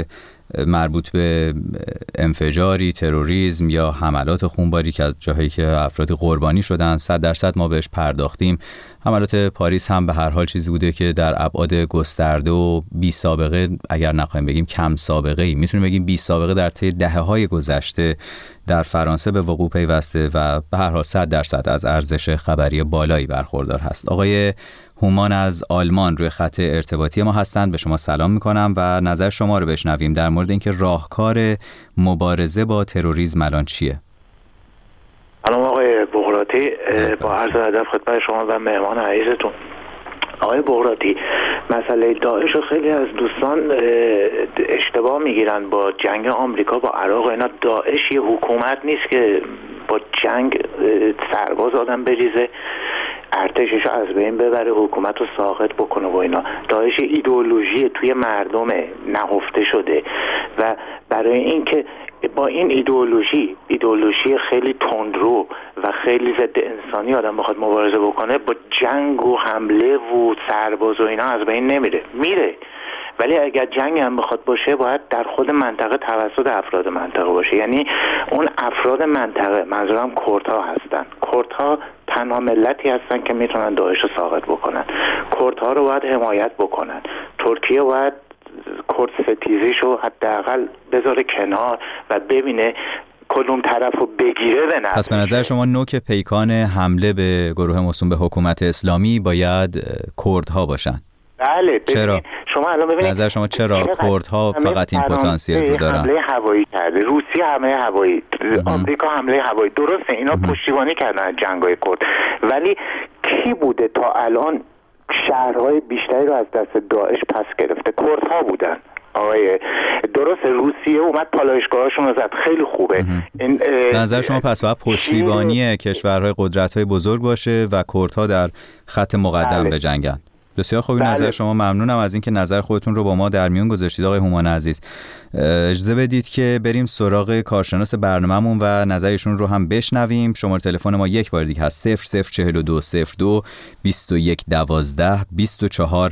مربوط به انفجاری، تروریسم یا حملات خونباری که از جاهایی که افراد قربانی شدن 100% ما بهش پرداختیم. حملات پاریس هم به هر حال چیزی بوده که در ابعاد گسترده و بی سابقه، اگر نخواهیم بگیم کم سابقه ای، میتونیم بگیم بی سابقه در طی دهه‌های گذشته در فرانسه به وقوع پیوسته و به هر حال 100% از ارزش خبری بالایی برخوردار هست. آقای هومان از آلمان روی خط ارتباطی ما هستند. به شما سلام میکنم و نظر شما رو بشنویم در مورد اینکه راهکار مبارزه با تروریسم الان چیه؟ سلام آقای بغراتی، با عرض ادب خدمت شما و مهمان عزیزتون. آقای بغراتی، مسئله داعش رو خیلی از دوستان اشتباه میگیرن با جنگ آمریکا با عراق. اینا داعش یه حکومت نیست که با جنگ سرباز آدم بریزه، ارتشش از بین ببره، حکومت رو ساقط بکنه و اینا. داعش ایدئولوژی توی مردم نهفته شده و برای اینکه با این ایدئولوژی خیلی تندرو و خیلی ضد انسانی آدم بخواد مبارزه بکنه، با جنگ و حمله و سرباز و اینا از بین میره. ولی اگر جنگ هم بخواد باشه باید در خود منطقه توسط افراد منطقه باشه. یعنی اون افراد منطقه، منظورم کردها هستن. کردها تنها ملتی هستن که میتونن داعش رو ساقط بکنن. کردها رو باید حمایت بکنن. ترکیه باید کرد ستیزیشو حداقل بذاره کنار و ببینه کدوم طرف رو بگیره به نفعش. پس به نظر شما نوک پیکان حمله به گروه موسوم به حکومت اسلامی باید کردها باشن؟ بله. چرا؟ شما الان ببینید نظر شما چرا کردها فقط این پتانسیل رو دارن؟ حمله هوایی کرده، روسیه حمله هوایی، آمریکا حمله هوایی. درسته اینا پشتیبانی کردن از جنگ‌های کرد، ولی کی بوده تا الان شهرهای بیشتری رو از دست داعش پس گرفته؟ کردها بودن. آقای درست روسیه اومد پالایشگاهاشون رو زد، خیلی خوبه. این نظر شما پس باید پشتیبانی کشورهای قدرت‌های بزرگ باشه و کردها در خط مقدم بجنگن. بسیار خوبی. نظر شما. ممنونم از اینکه نظر خودتون رو با ما در میون گذاشتید آقای هومان عزیز. اجازه بدید که بریم سراغ کارشناس برنامه‌مون و نظرشون رو هم بشنویم. شماره تلفن ما یک بار دیگه هست 004202 2112 24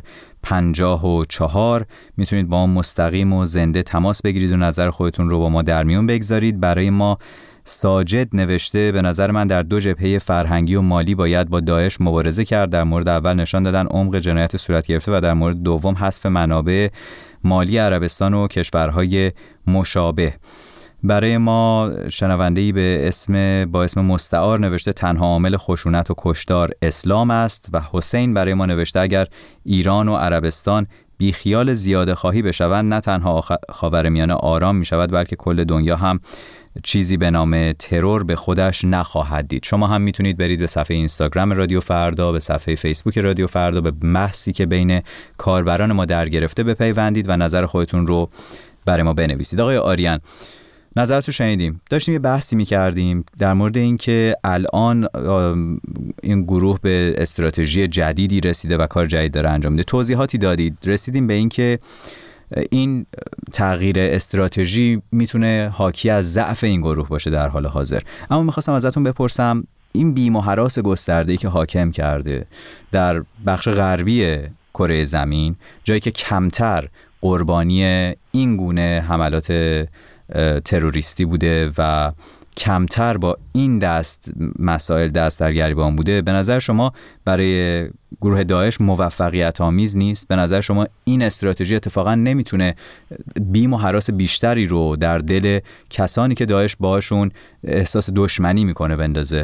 54. میتونید با ما مستقیم و زنده تماس بگیرید و نظر خودتون رو با ما در میون بگذارید. برای ما ساجد نوشته به نظر من در دو جبهه فرهنگی و مالی باید با داعش مبارزه کرد. در مورد اول نشان دادن عمق جنایت صورت گرفته و در مورد دوم حذف منابع مالی عربستان و کشورهای مشابه. برای ما شنونده‌ای با اسم مستعار نوشته تنها عامل خشونت و کشتار اسلام است و حسین برای ما نوشته اگر ایران و عربستان بیخیال زیاده خواهی بشوند نه تنها خاورمیانه آرام می شود بلکه کل دنیا هم چیزی به نام ترور به خودش نخواهد دید. شما هم میتونید برید به صفحه اینستاگرام رادیو فردا، به صفحه فیسبوک رادیو فردا، به بحثی که بین کاربران ما در گرفته بپیوندید و نظر خودتون رو برای ما بنویسید. آقای آریان، نظرتو شنیدیم. داشتیم یه بحثی میکردیم در مورد اینکه الان این گروه به استراتژی جدیدی رسیده و کار جدید داره انجام میده. توضیحاتی دادید. رسیدیم به اینکه این تغییر استراتژی میتونه حاکی از ضعف این گروه باشه در حال حاضر. اما میخواستم ازتون بپرسم این بیم و هراس گسترده‌ای که حاکم کرده در بخش غربی کره زمین، جایی که کمتر قربانی این گونه حملات تروریستی بوده و کمتر با این مسائل دست در گریبان بوده، به نظر شما برای گروه داعش موفقیت آمیز نیست؟ به نظر شما این استراتژی اتفاقا نمیتونه بیم و هراس بیشتری رو در دل کسانی که داعش باشون احساس دشمنی میکنه بندازه؟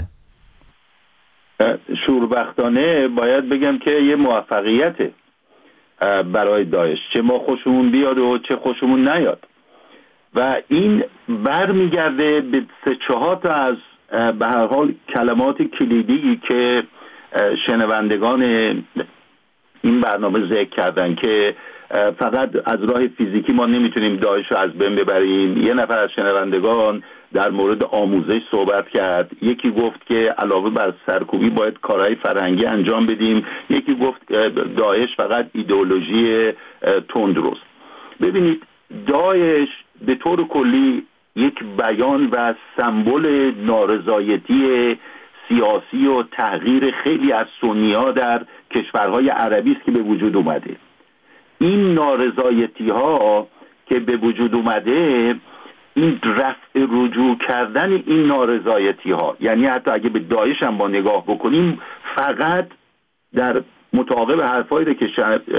شوربختانه باید بگم که یه موفقیته برای داعش، چه ما خوشمون بیاد و چه خوشمون نیاد. و این برمیگرده به 3-4 تا از به هر حال کلمات کلیدی که شنوندگان این برنامه ذکر کردن که فقط از راه فیزیکی ما نمیتونیم داعش رو از بین ببریم. یه نفر از شنوندگان در مورد آموزش صحبت کرد، یکی گفت که علاوه بر سرکوبی باید کارهای فرهنگی انجام بدیم، یکی گفت داعش فقط ایدئولوژی تندروست. ببینید داعش به طور کلی یک بیان و سمبل نارضایتی سیاسی و تغییر خیلی از سنی‌ها در کشورهای عربی است که به وجود اومده. این نارضایتی‌ها که به وجود اومده این رفع رجوع کردن این نارضایتی ها، یعنی حتی اگه به داعش هم با نگاه بکنیم فقط در متعاقب حرفایی که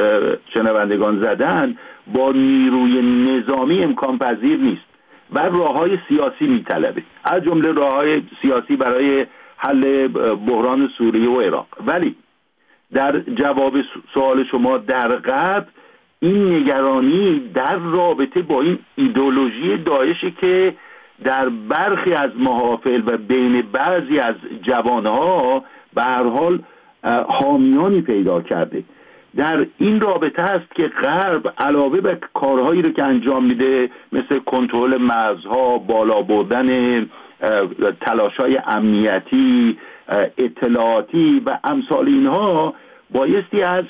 شنوندگان زدن با نیروی نظامی امکان پذیر نیست و راههای سیاسی میطلبه، از جمله راههای سیاسی برای حل بحران سوریه و عراق. ولی در جواب سوال شما، در غرب این نگرانی در رابطه با این ایدئولوژی داعشی که در برخی از محافل و بین بعضی از جوانها به هر حال حامیانی پیدا کرده. در این رابطه است که غرب علاوه بر کارهایی رو که انجام میده مثل کنترل مرزها، بالا بردن تلاش‌های امنیتی، اطلاعاتی و امثال اینها، بایستی از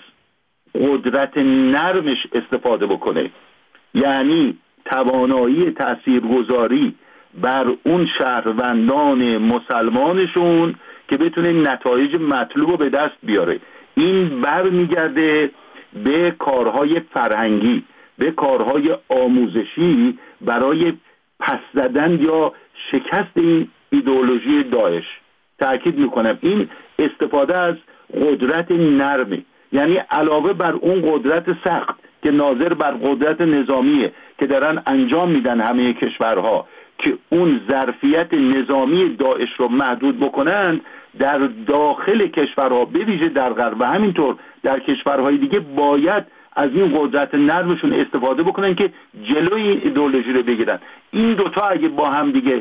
قدرت نرمش استفاده بکنه، یعنی توانایی تاثیرگذاری بر اون شهروندان مسلمانشون که بتونه نتایج مطلوب رو به دست بیاره. این برمیگرده به کارهای فرهنگی، به کارهای آموزشی برای پس زدن یا شکست این ایدئولوژی داعش. تأکید میکنم این استفاده از قدرت نرمه، یعنی علاوه بر اون قدرت سخت که ناظر بر قدرت نظامیه که دارن انجام میدن همه کشورها که اون ظرفیت نظامی داعش رو محدود بکنن، در داخل کشورها به ویژه در غرب و همینطور در کشورهای دیگه باید از این قدرت نرمشون استفاده بکنن که جلوی این ایدئولوژی رو بگیرن. این دوتا اگه با هم دیگه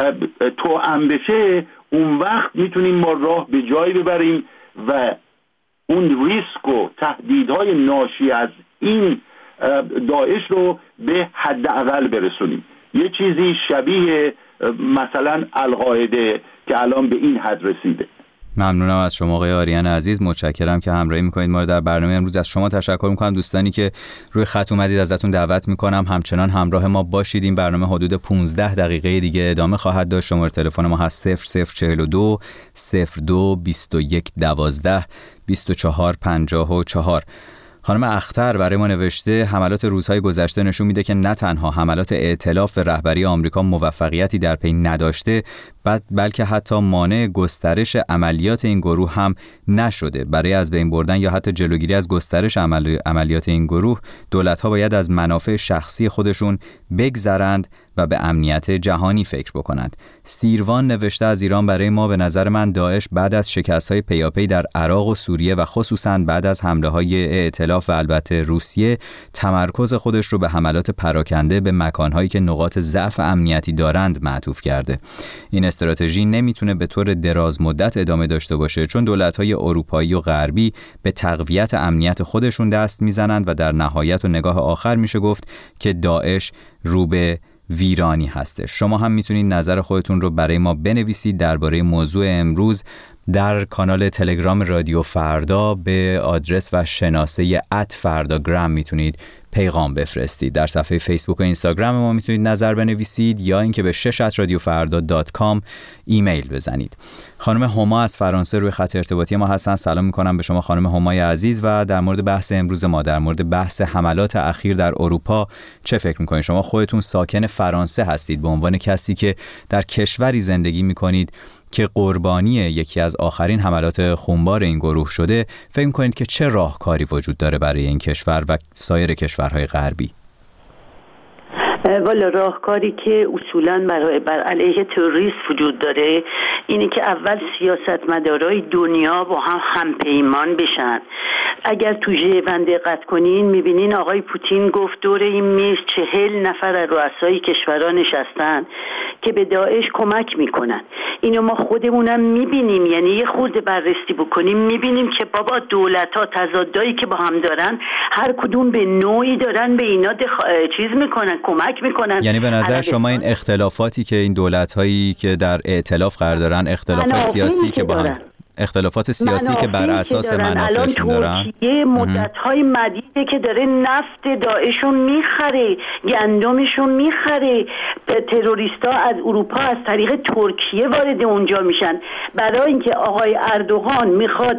توأم بشه، اون وقت میتونیم ما راه به جایی ببریم و اون ریسک و تهدیدهای ناشی از این داعش رو به حداقل برسونیم. یه چیزی شبیه مثلا القاعده که الان به این حد رسیده. ممنونم از شما آقای آریان عزیز، متشکرم که همراهی میکنید ما رو در برنامه امروز. از شما تشکر میکنم دوستانی که روی خط اومدید، ازتون دعوت میکنم همچنان همراه ما باشید. این برنامه حدود 15 دقیقه دیگه ادامه خواهد داشت. شماره تلفن ما هست 0042 02 21 12 24 54. خانم اختر برای ما نوشته حملات روزهای گذشته نشون میده که نه تنها حملات ائتلاف و رهبری آمریکا موفقیتی در پی نداشته، بلکه حتی مانع گسترش عملیات این گروه هم نشده. برای از بین بردن یا حتی جلوگیری از گسترش عملیات این گروه، دولت‌ها باید از منافع شخصی خودشون بگذرند و به امنیت جهانی فکر بکنند. سیروان نوشته از ایران برای ما به نظر من داعش بعد از شکست‌های پیاپی در عراق و سوریه و خصوصاً بعد از حمله‌های ائتلاف و البته روسیه، تمرکز خودش رو به حملات پراکنده به مکان‌هایی که نقاط ضعف امنیتی دارند معطوف کرده. این استراتژی نمیتونه به طور دراز مدت ادامه داشته باشه، چون دولت‌های اروپایی و غربی به تقویت امنیت خودشون دست میزنند و در نهایت و نگاه آخر میشه گفت که داعش رو به ویرانی هستش. شما هم میتونید نظر خودتون رو برای ما بنویسید درباره موضوع امروز در کانال تلگرام رادیو فردا به آدرس و شناسه @فرداگرام میتونید پیغام بفرستید. در صفحه فیسبوک و اینستاگرام ما میتونید نظر بنویسید یا اینکه به شش@radiofarda.com ایمیل بزنید. خانم هما از فرانسه روی خط ارتباطی ما هستن. سلام میکنم به شما خانم همای عزیز و در مورد بحث امروز ما، در مورد بحث حملات اخیر در اروپا چه فکر میکنید؟ شما خودتون ساکن فرانسه هستید، به عنوان کسی که در کشوری زندگی میکنید که قربانی یکی از آخرین حملات خونبار این گروه شده، فکر می‌کنید که چه راهکاری وجود داره برای این کشور و سایر کشورهای غربی؟ والا راهکاری که اصولاً بر علیه تروریسم وجود داره اینه که اول سیاستمدارای دنیا با هم همپیمان بشن. اگر تو ژون دقت کنین میبینین آقای پوتین گفت دور این میز 40 نفر از رؤسای کشورها نشستن که به داعش کمک میکنن. اینو ما خودمونم میبینیم، یعنی یه خورده بررسی بکنیم میبینیم که بابا دولت‌ها تضادایی که با هم دارن هر کدوم به نوعی دارن به اینا چیز میکنن، کمک میکنن. یعنی به نظر شما این اختلافاتی که این دولت‌هایی که در ائتلاف قرار دارن، اختلافات سیاسی که با هم اختلافات سیاسی که بر اساس منافعشون دارن. ترکیه مدت‌های مدیده که داره نفت داعشون میخره، گندمشون میخره، تروریستا از اروپا از طریق ترکیه وارد اونجا میشن. برای اینکه آقای اردوغان میخواد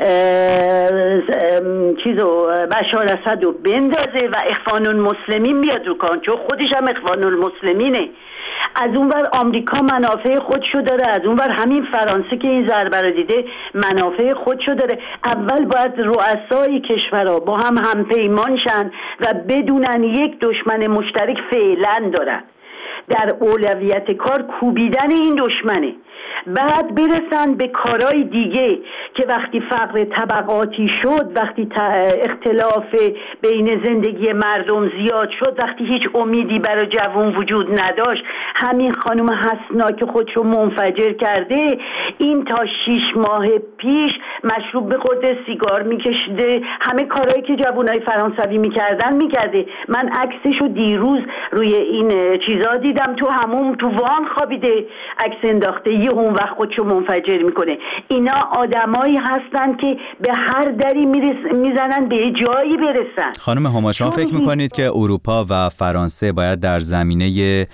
بشار اسد رو بندازه و اخوان المسلمین بیاد رو کار، چون خودش هم اخوان المسلمینه. از اونور آمریکا منافع خودشو داره، از اونور همین فرانسه که این ضربه رو دیده منافع خودشو داره. اول باید رؤسای کشورها با هم همپیمان شن و بدونن یک دشمن مشترک فعلا دارن، در اولویت کار کوبیدن این دشمنه، بعد برسن به کارهای دیگه که وقتی فقر طبقاتی شد، وقتی اختلاف بین زندگی مردم زیاد شد، وقتی هیچ امیدی برای جوان وجود نداشت، همین خانم حسنا که خودشو منفجر کرده، این تا 6 ماه پیش مشروب بخورده، سیگار میکشیده، همه کارهایی که جوانای فرانسوی میکرده. من عکسشو دیروز روی این چیزا دیدم، تو همون تو وان خوابیده، عکس انداخته، یه اون وقت خودشو منفجر میکنه. اینا آدمایی هستن که به هر دری میزنن به جایی برسن. خانم هما، شما فکر میکنید که اروپا و فرانسه باید در زمینه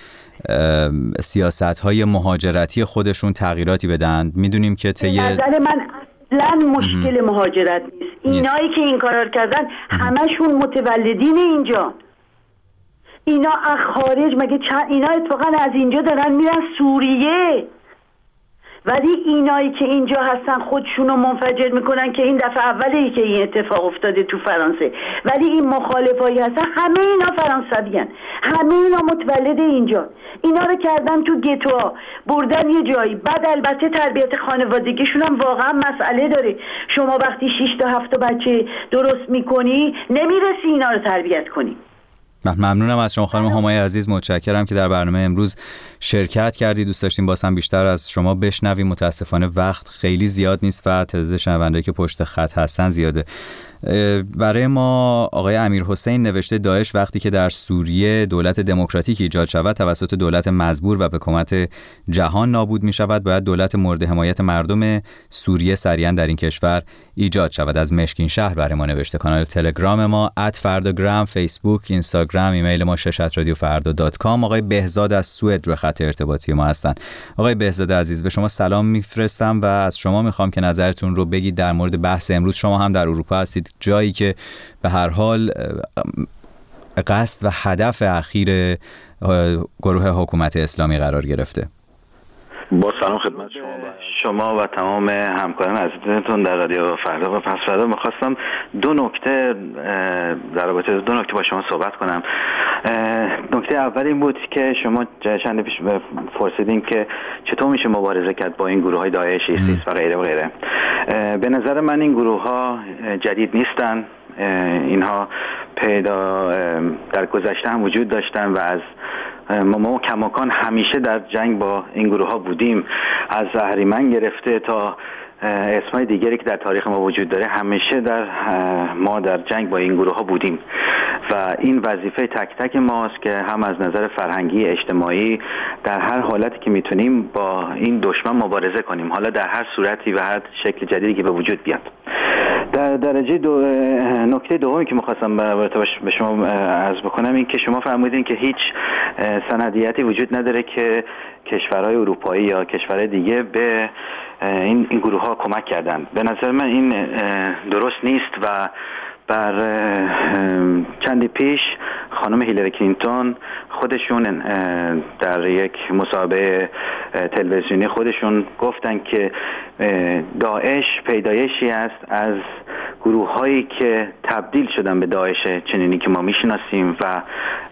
سیاست‌های مهاجرتی خودشون تغییراتی بدن؟ میدونیم که به نظر من اصلا مشکل مهاجرت نیست. اینایی که این کارا رو کردن همشون متولدین اینجا. اینا از خارج اینا اتفاقا از اینجا دارن میرن سوریه، ولی اینایی که اینجا هستن خودشونو منفجر میکنن که این دفعه اولی که این اتفاق افتاده تو فرانسه. ولی این مخالفایی هستن همه اینا فرانسویان، همه اینا متولد اینجا. اینا رو کردن تو گتوها، بردن یه جایی. بعد البته تربیت خانوادگیشون هم واقعا مسئله داره. شما وقتی 6 تا 7 تا بچه درست میکنی نمیرسی اینا رو تربیت کنی. ممنونم از شما خانم همای عزیز، متشکرم که در برنامه امروز شرکت کردید. دوست داشتیم باز هم بیشتر از شما بشنویم. متاسفانه وقت خیلی زیاد نیست و تعداد شنوندهایی که پشت خط هستن زیاده. برای ما آقای امیرحسین نوشته داعش وقتی که در سوریه دولت دموکراتیک ایجاد شود توسط دولت مزبور و به کمک جهان نابود می شود، باید دولت مورد حمایت مردم سوریه سریعا در این کشور ایجاد شود. از مشکین شهر برای ما نوشته. کانال تلگرام ما @فردا، فیسبوک، اینستاگرام، ایمیل ما شش@radiofarda.com. آقای بهزاد از سوئد رو خط ارتباطی ما هستن. آقای بهزاد عزیز، به شما سلام میفرستم و از شما میخوام که نظرتون رو بگید در مورد بحث امروز. شما هم در اروپا هستید، جایی که به هر حال قصد و هدف اخیر گروه حکومت اسلامی قرار گرفته. با سلام خدمت شما و تمام همکاران عزیزتون در رادیو فردا و پس فردا. می‌خواستم دو نکته با شما صحبت کنم. نکته اول این بود که شما چند پیش پرسیدین که چطور میشه مبارزه کرد با این گروه‌های داعش، ایسیس و غیره و غیره. به نظر من این گروه‌ها جدید نیستن. اینها پیدا در گذشته هم وجود داشتن و از ما کماکان همیشه در جنگ با این گروه ها بودیم. از اهریمن گرفته تا اسمای دیگری که در تاریخ ما وجود داره، همیشه ما در جنگ با این گروه ها بودیم و این وظیفه تک تک ماست که هم از نظر فرهنگی، اجتماعی، در هر حالتی که میتونیم با این دشمن مبارزه کنیم، حالا در هر صورتی و هر شکل جدیدی که به وجود بیاد. در درجه نکته دومی که می‌خواستم به شما عرض بکنم این که شما فرمودین که هیچ سندیتی وجود نداره که کشورهای اروپایی یا کشورهای دیگه به این گروه ها کمک کردن. به نظر من این درست نیست و بر چندی پیش خانم هیلاری کلینتون خودشون در یک مصاحبه تلویزیونی خودشون گفتن که داعش پیدایشی است از گروه هایی که تبدیل شدن به داعش چنینی که ما میشناسیم و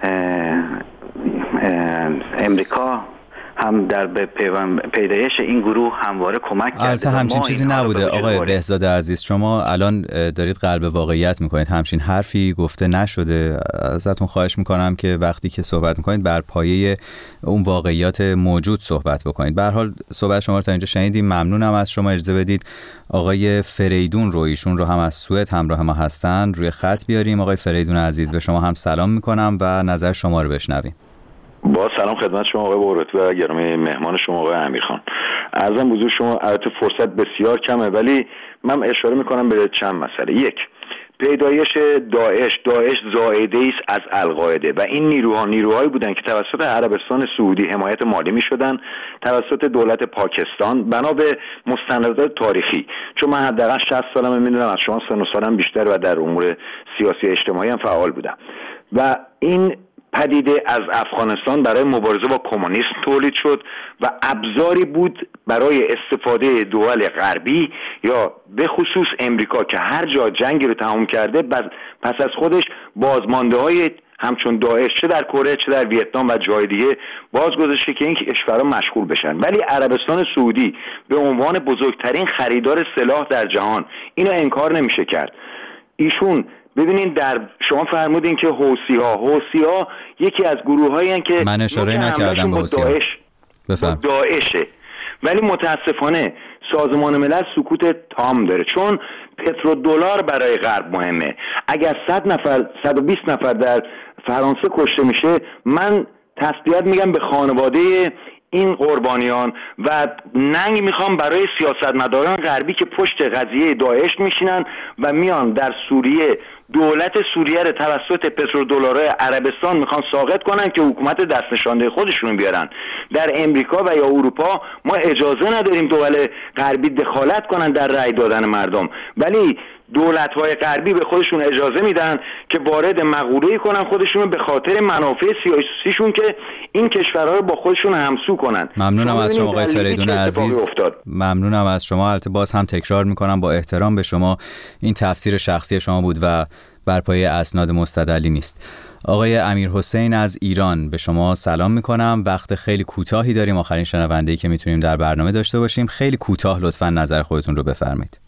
امریکا هم در پیدایش این گروه همواره کمک کرده. البته همچین چیزی نبوده آقای بهزاد عزیز. شما الان دارید قلب واقعیت میکنید، همچین حرفی گفته نشده. ازتون خواهش میکنم که وقتی که صحبت میکنید بر پایه اون واقعیات موجود صحبت بکنید. به هر حال صحبت شما رو تا اینجا شنیدیم. ممنونم از شما. اجازه بدید آقای فریدون رو، ایشون رو هم از سوئد همراه ما هستن، روی خط بیاریم. آقای فریدون عزیز، به شما هم سلام میکنم و نظر شما رو بشنویم. با سلام خدمت شما آقای بغراتی و گرامی مهمان شما آقای امیرخان. عرضم حضور شما البته فرصت بسیار کمه، ولی من اشاره میکنم به چند مسئله. یک، پیدایش داعش زائده است از القاعده و این نیروهایی بودن که توسط عربستان سعودی حمایت مالی میشدن، توسط دولت پاکستان بنا به مستندات تاریخی. چون من حداقل 60 سالمه، میدونم از شما سن و سالم بیشتر و در امور سیاسی اجتماعی هم فعال بودم و این پدیده از افغانستان برای مبارزه با کمونیسم تولید شد و ابزاری بود برای استفاده دول غربی یا به خصوص امریکا که هر جا جنگی رو تمام کرده پس از خودش بازمانده های همچون داعش چه در کره چه در ویتنام و جای دیگه باز گذاشته که این کشورها مشغول بشن. ولی عربستان سعودی به عنوان بزرگترین خریدار سلاح در جهان اینو انکار نمیشه کرد. ایشون ببینین در شما فرمودین که حوثی ها یکی از گروهایی هستند که من اشاره نکردم به حوثی ها، داعشه، ولی متاسفانه سازمان ملل سکوت تام داره چون پترودلار برای غرب مهمه. اگر 100 نفر 120 نفر در فرانسه کشته میشه، من تسلیت میگم به خانواده این قربانیان و ننگ میخوام برای سیاستمداران غربی که پشت قضیه داعش میشینن و میان در سوریه دولت سوریه رو توسط پترودلارهای عربستان میخوان ساقط کنن که حکومت دست نشانده خودشون بیارن. در امریکا و یا اروپا ما اجازه نداریم دول غربی دخالت کنن در رأی دادن مردم، ولی دولت‌های غربی به خودشون اجازه میدن که وارد مغوله‌ای کنن خودشون به خاطر منافع سیاسیشون که این کشورها رو با خودشون همسو کنن. ممنونم از شما آقای فریدون عزیز. ممنونم از شما. البته باز هم تکرار میکنم با احترام به شما، این تفسیر شخصی شما بود و بر پایه اسناد مستدلی نیست. آقای امیرحسین از ایران به شما سلام میکنم. وقت خیلی کوتاهی داریم، آخرین شنونده‌ای که میتونیم در برنامه داشته باشیم. خیلی کوتاه لطفاً نظر خودتون رو بفرمایید.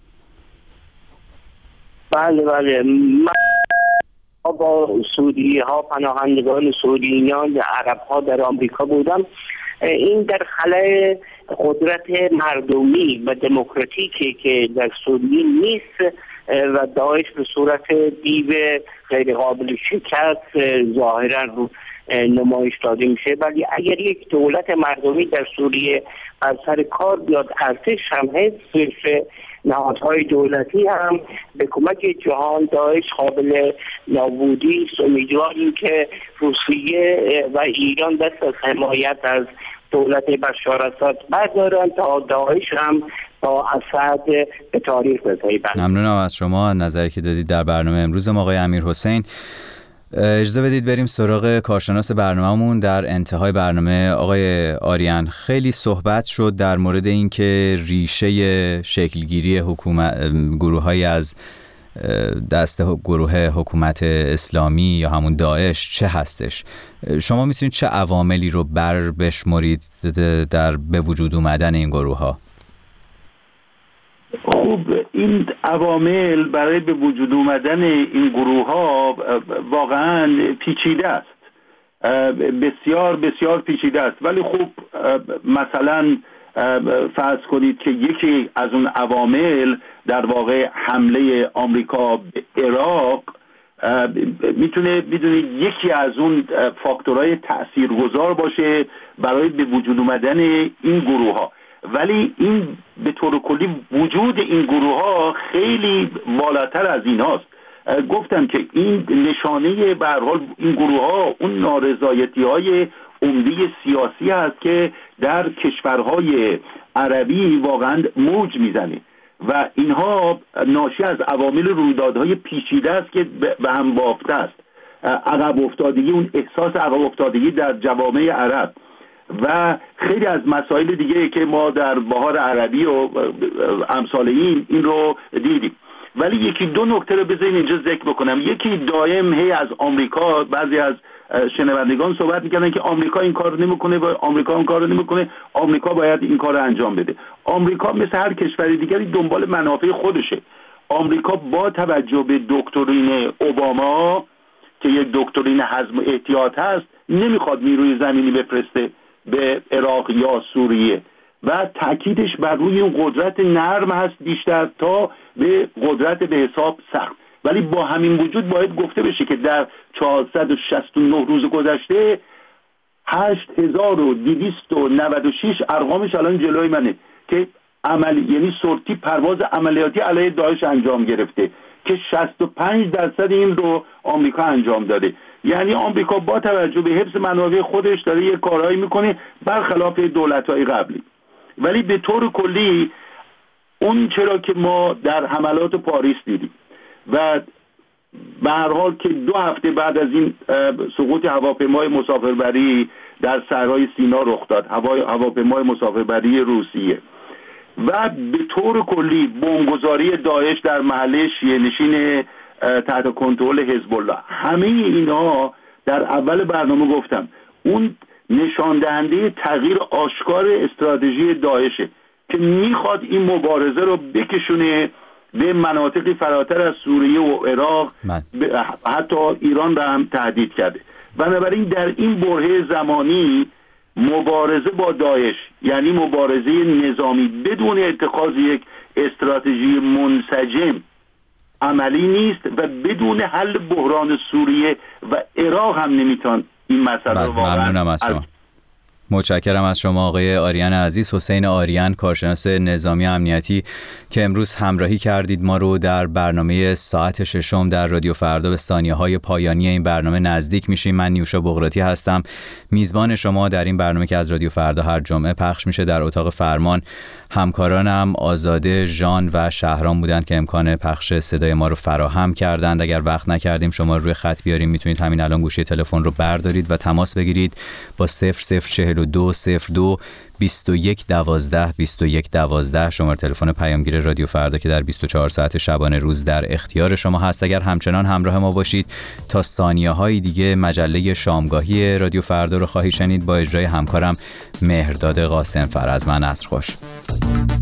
بله من با سعودی ها، پناهندگان سعودیان، عرب ها در آمریکا بودم. این در خلأ قدرت مردمی و دموکراتیکی که در سوریه نیست و داعش به صورت دیو غیر قابل شکست ظاهرا نمایش داده میشه. ولی اگر یک دولت مردمی در سوریه از سر کار بیاد، ارتش هم حفظ نهادهای دولتی هم به کمک جهان داعش قابل نابودی است. امیدواریم که روسیه و ایران دست از حمایت از دولت بشار اسد بردارن تا داعش هم با اسد به تاریخ بپیوندد. ممنونم از شما نظری که دادید در برنامه امروز ما. آقای امیرحسین، اجازه بدید بریم سراغ کارشناس برنامه‌مون. در انتهای برنامه آقای آریان خیلی صحبت شد در مورد اینکه ریشه شکلگیری گروه‌های از دست گروه حکومت اسلامی یا همون داعش چه هستش. شما میتونید چه عواملی رو بشمرید در به وجود اومدن این گروه‌ها؟ خب این عوامل برای به وجود اومدن این گروه‌ها واقعا پیچیده است، بسیار بسیار پیچیده است. ولی خب مثلا فرض کنید که یکی از اون عوامل در واقع حمله آمریکا به عراق میتونه بدونید یکی از اون فاکتورهای تاثیرگذار باشه برای به وجود اومدن این گروه‌ها. ولی این به طور کلی وجود این گروه‌ها خیلی بالاتر از این هاست. گفتم که این نشانه به هر حال این گروه‌ها اون نارضایتی‌های عمده سیاسی هست که در کشورهای عربی واقعا موج میزنه و اینها ناشی از عوامل رویدادهای پیچیده است که به هم بافته است. عقب افتادگی، اون احساس عقب افتادگی در جوامع عرب و خیلی از مسائل دیگه که ما در بهار عربی و امثال این رو دیدیم. ولی یکی دو نکته رو بذارین اینجا ذکر بکنم. یکی دائم هی از آمریکا، بعضی از شنوندگان صحبت میکنن که آمریکا این کار نمیکنه و آمریکا اون کار نمیکنه، آمریکا باید این کار رو انجام بده. آمریکا مثل هر کشور دیگری دنبال منافع خودشه. آمریکا با توجه به دکترین اوباما که یک دکترین حزم احتیاط هست نمیخواد نیروی زمینی بفرسته به عراق یا سوریه و تاکیدش بر روی اون قدرت نرم هست بیشتر تا به قدرت به حساب سخت. ولی با همین وجود باید گفته بشه که در 469 روز گذشته 8296 ارقامش الان جلوی منه که یعنی سورتی پرواز عملیاتی علیه داعش انجام گرفته که 65% این رو آمریکا انجام داده. یعنی آمریکا با توجه به حفظ منابع خودش داره یه کارهایی میکنه برخلاف دولت‌های قبلی. ولی به طور کلی اون چرا که ما در حملات پاریس دیدیم و به هر حال که 2 هفته بعد از این سقوط هواپیمای مسافربری در صحرای سینا رخ داد، هواپیمای مسافربری روسیه، و به طور کلی بمبگذاری داعش در محله شیعه‌نشین تحت کنترل حزب الله، همه اینا در اول برنامه گفتم اون نشان دهنده تغییر آشکار استراتژی داعشه که میخواد این مبارزه رو بکشونه به مناطقی فراتر از سوریه و عراق، حتی ایران را هم تهدید کرده. بنابراین در این برهه زمانی مبارزه با داعش یعنی مبارزه نظامی بدون اتخاذ یک استراتژی منسجم عملی نیست و بدون حل بحران سوریه و عراق هم نمیتون این مسئله رو واقعا. متشکرم از شما آقای آریان عزیز. حسین آریان، کارشناس نظامی امنیتی که امروز همراهی کردید ما رو در برنامه ساعت 6 در رادیو فردا. به ثانیه‌های پایانی این برنامه نزدیک میشیم. من نیوشا بغراتی هستم، میزبان شما در این برنامه که از رادیو فردا هر جمعه پخش میشه. در اتاق فرمان همکارانم آزاده، ژان و شهرام بودند که امکان پخش صدای ما رو فراهم کردند. اگر وقت نکردیم شما روی خط بیاریم، میتونید همین الان گوشی تلفن رو بردارید و تماس بگیرید با 004202 2112 2112 شماره تلفن پیامگیر رادیو فردا که در 24 ساعت شبانه روز در اختیار شما هست. اگر همچنان همراه ما باشید تا ثانیه‌های دیگه مجله شامگاهی رادیو فردا رو خواهید شنید با اجرای همکارم مهرداد قاسم فر. از من عصر خوش.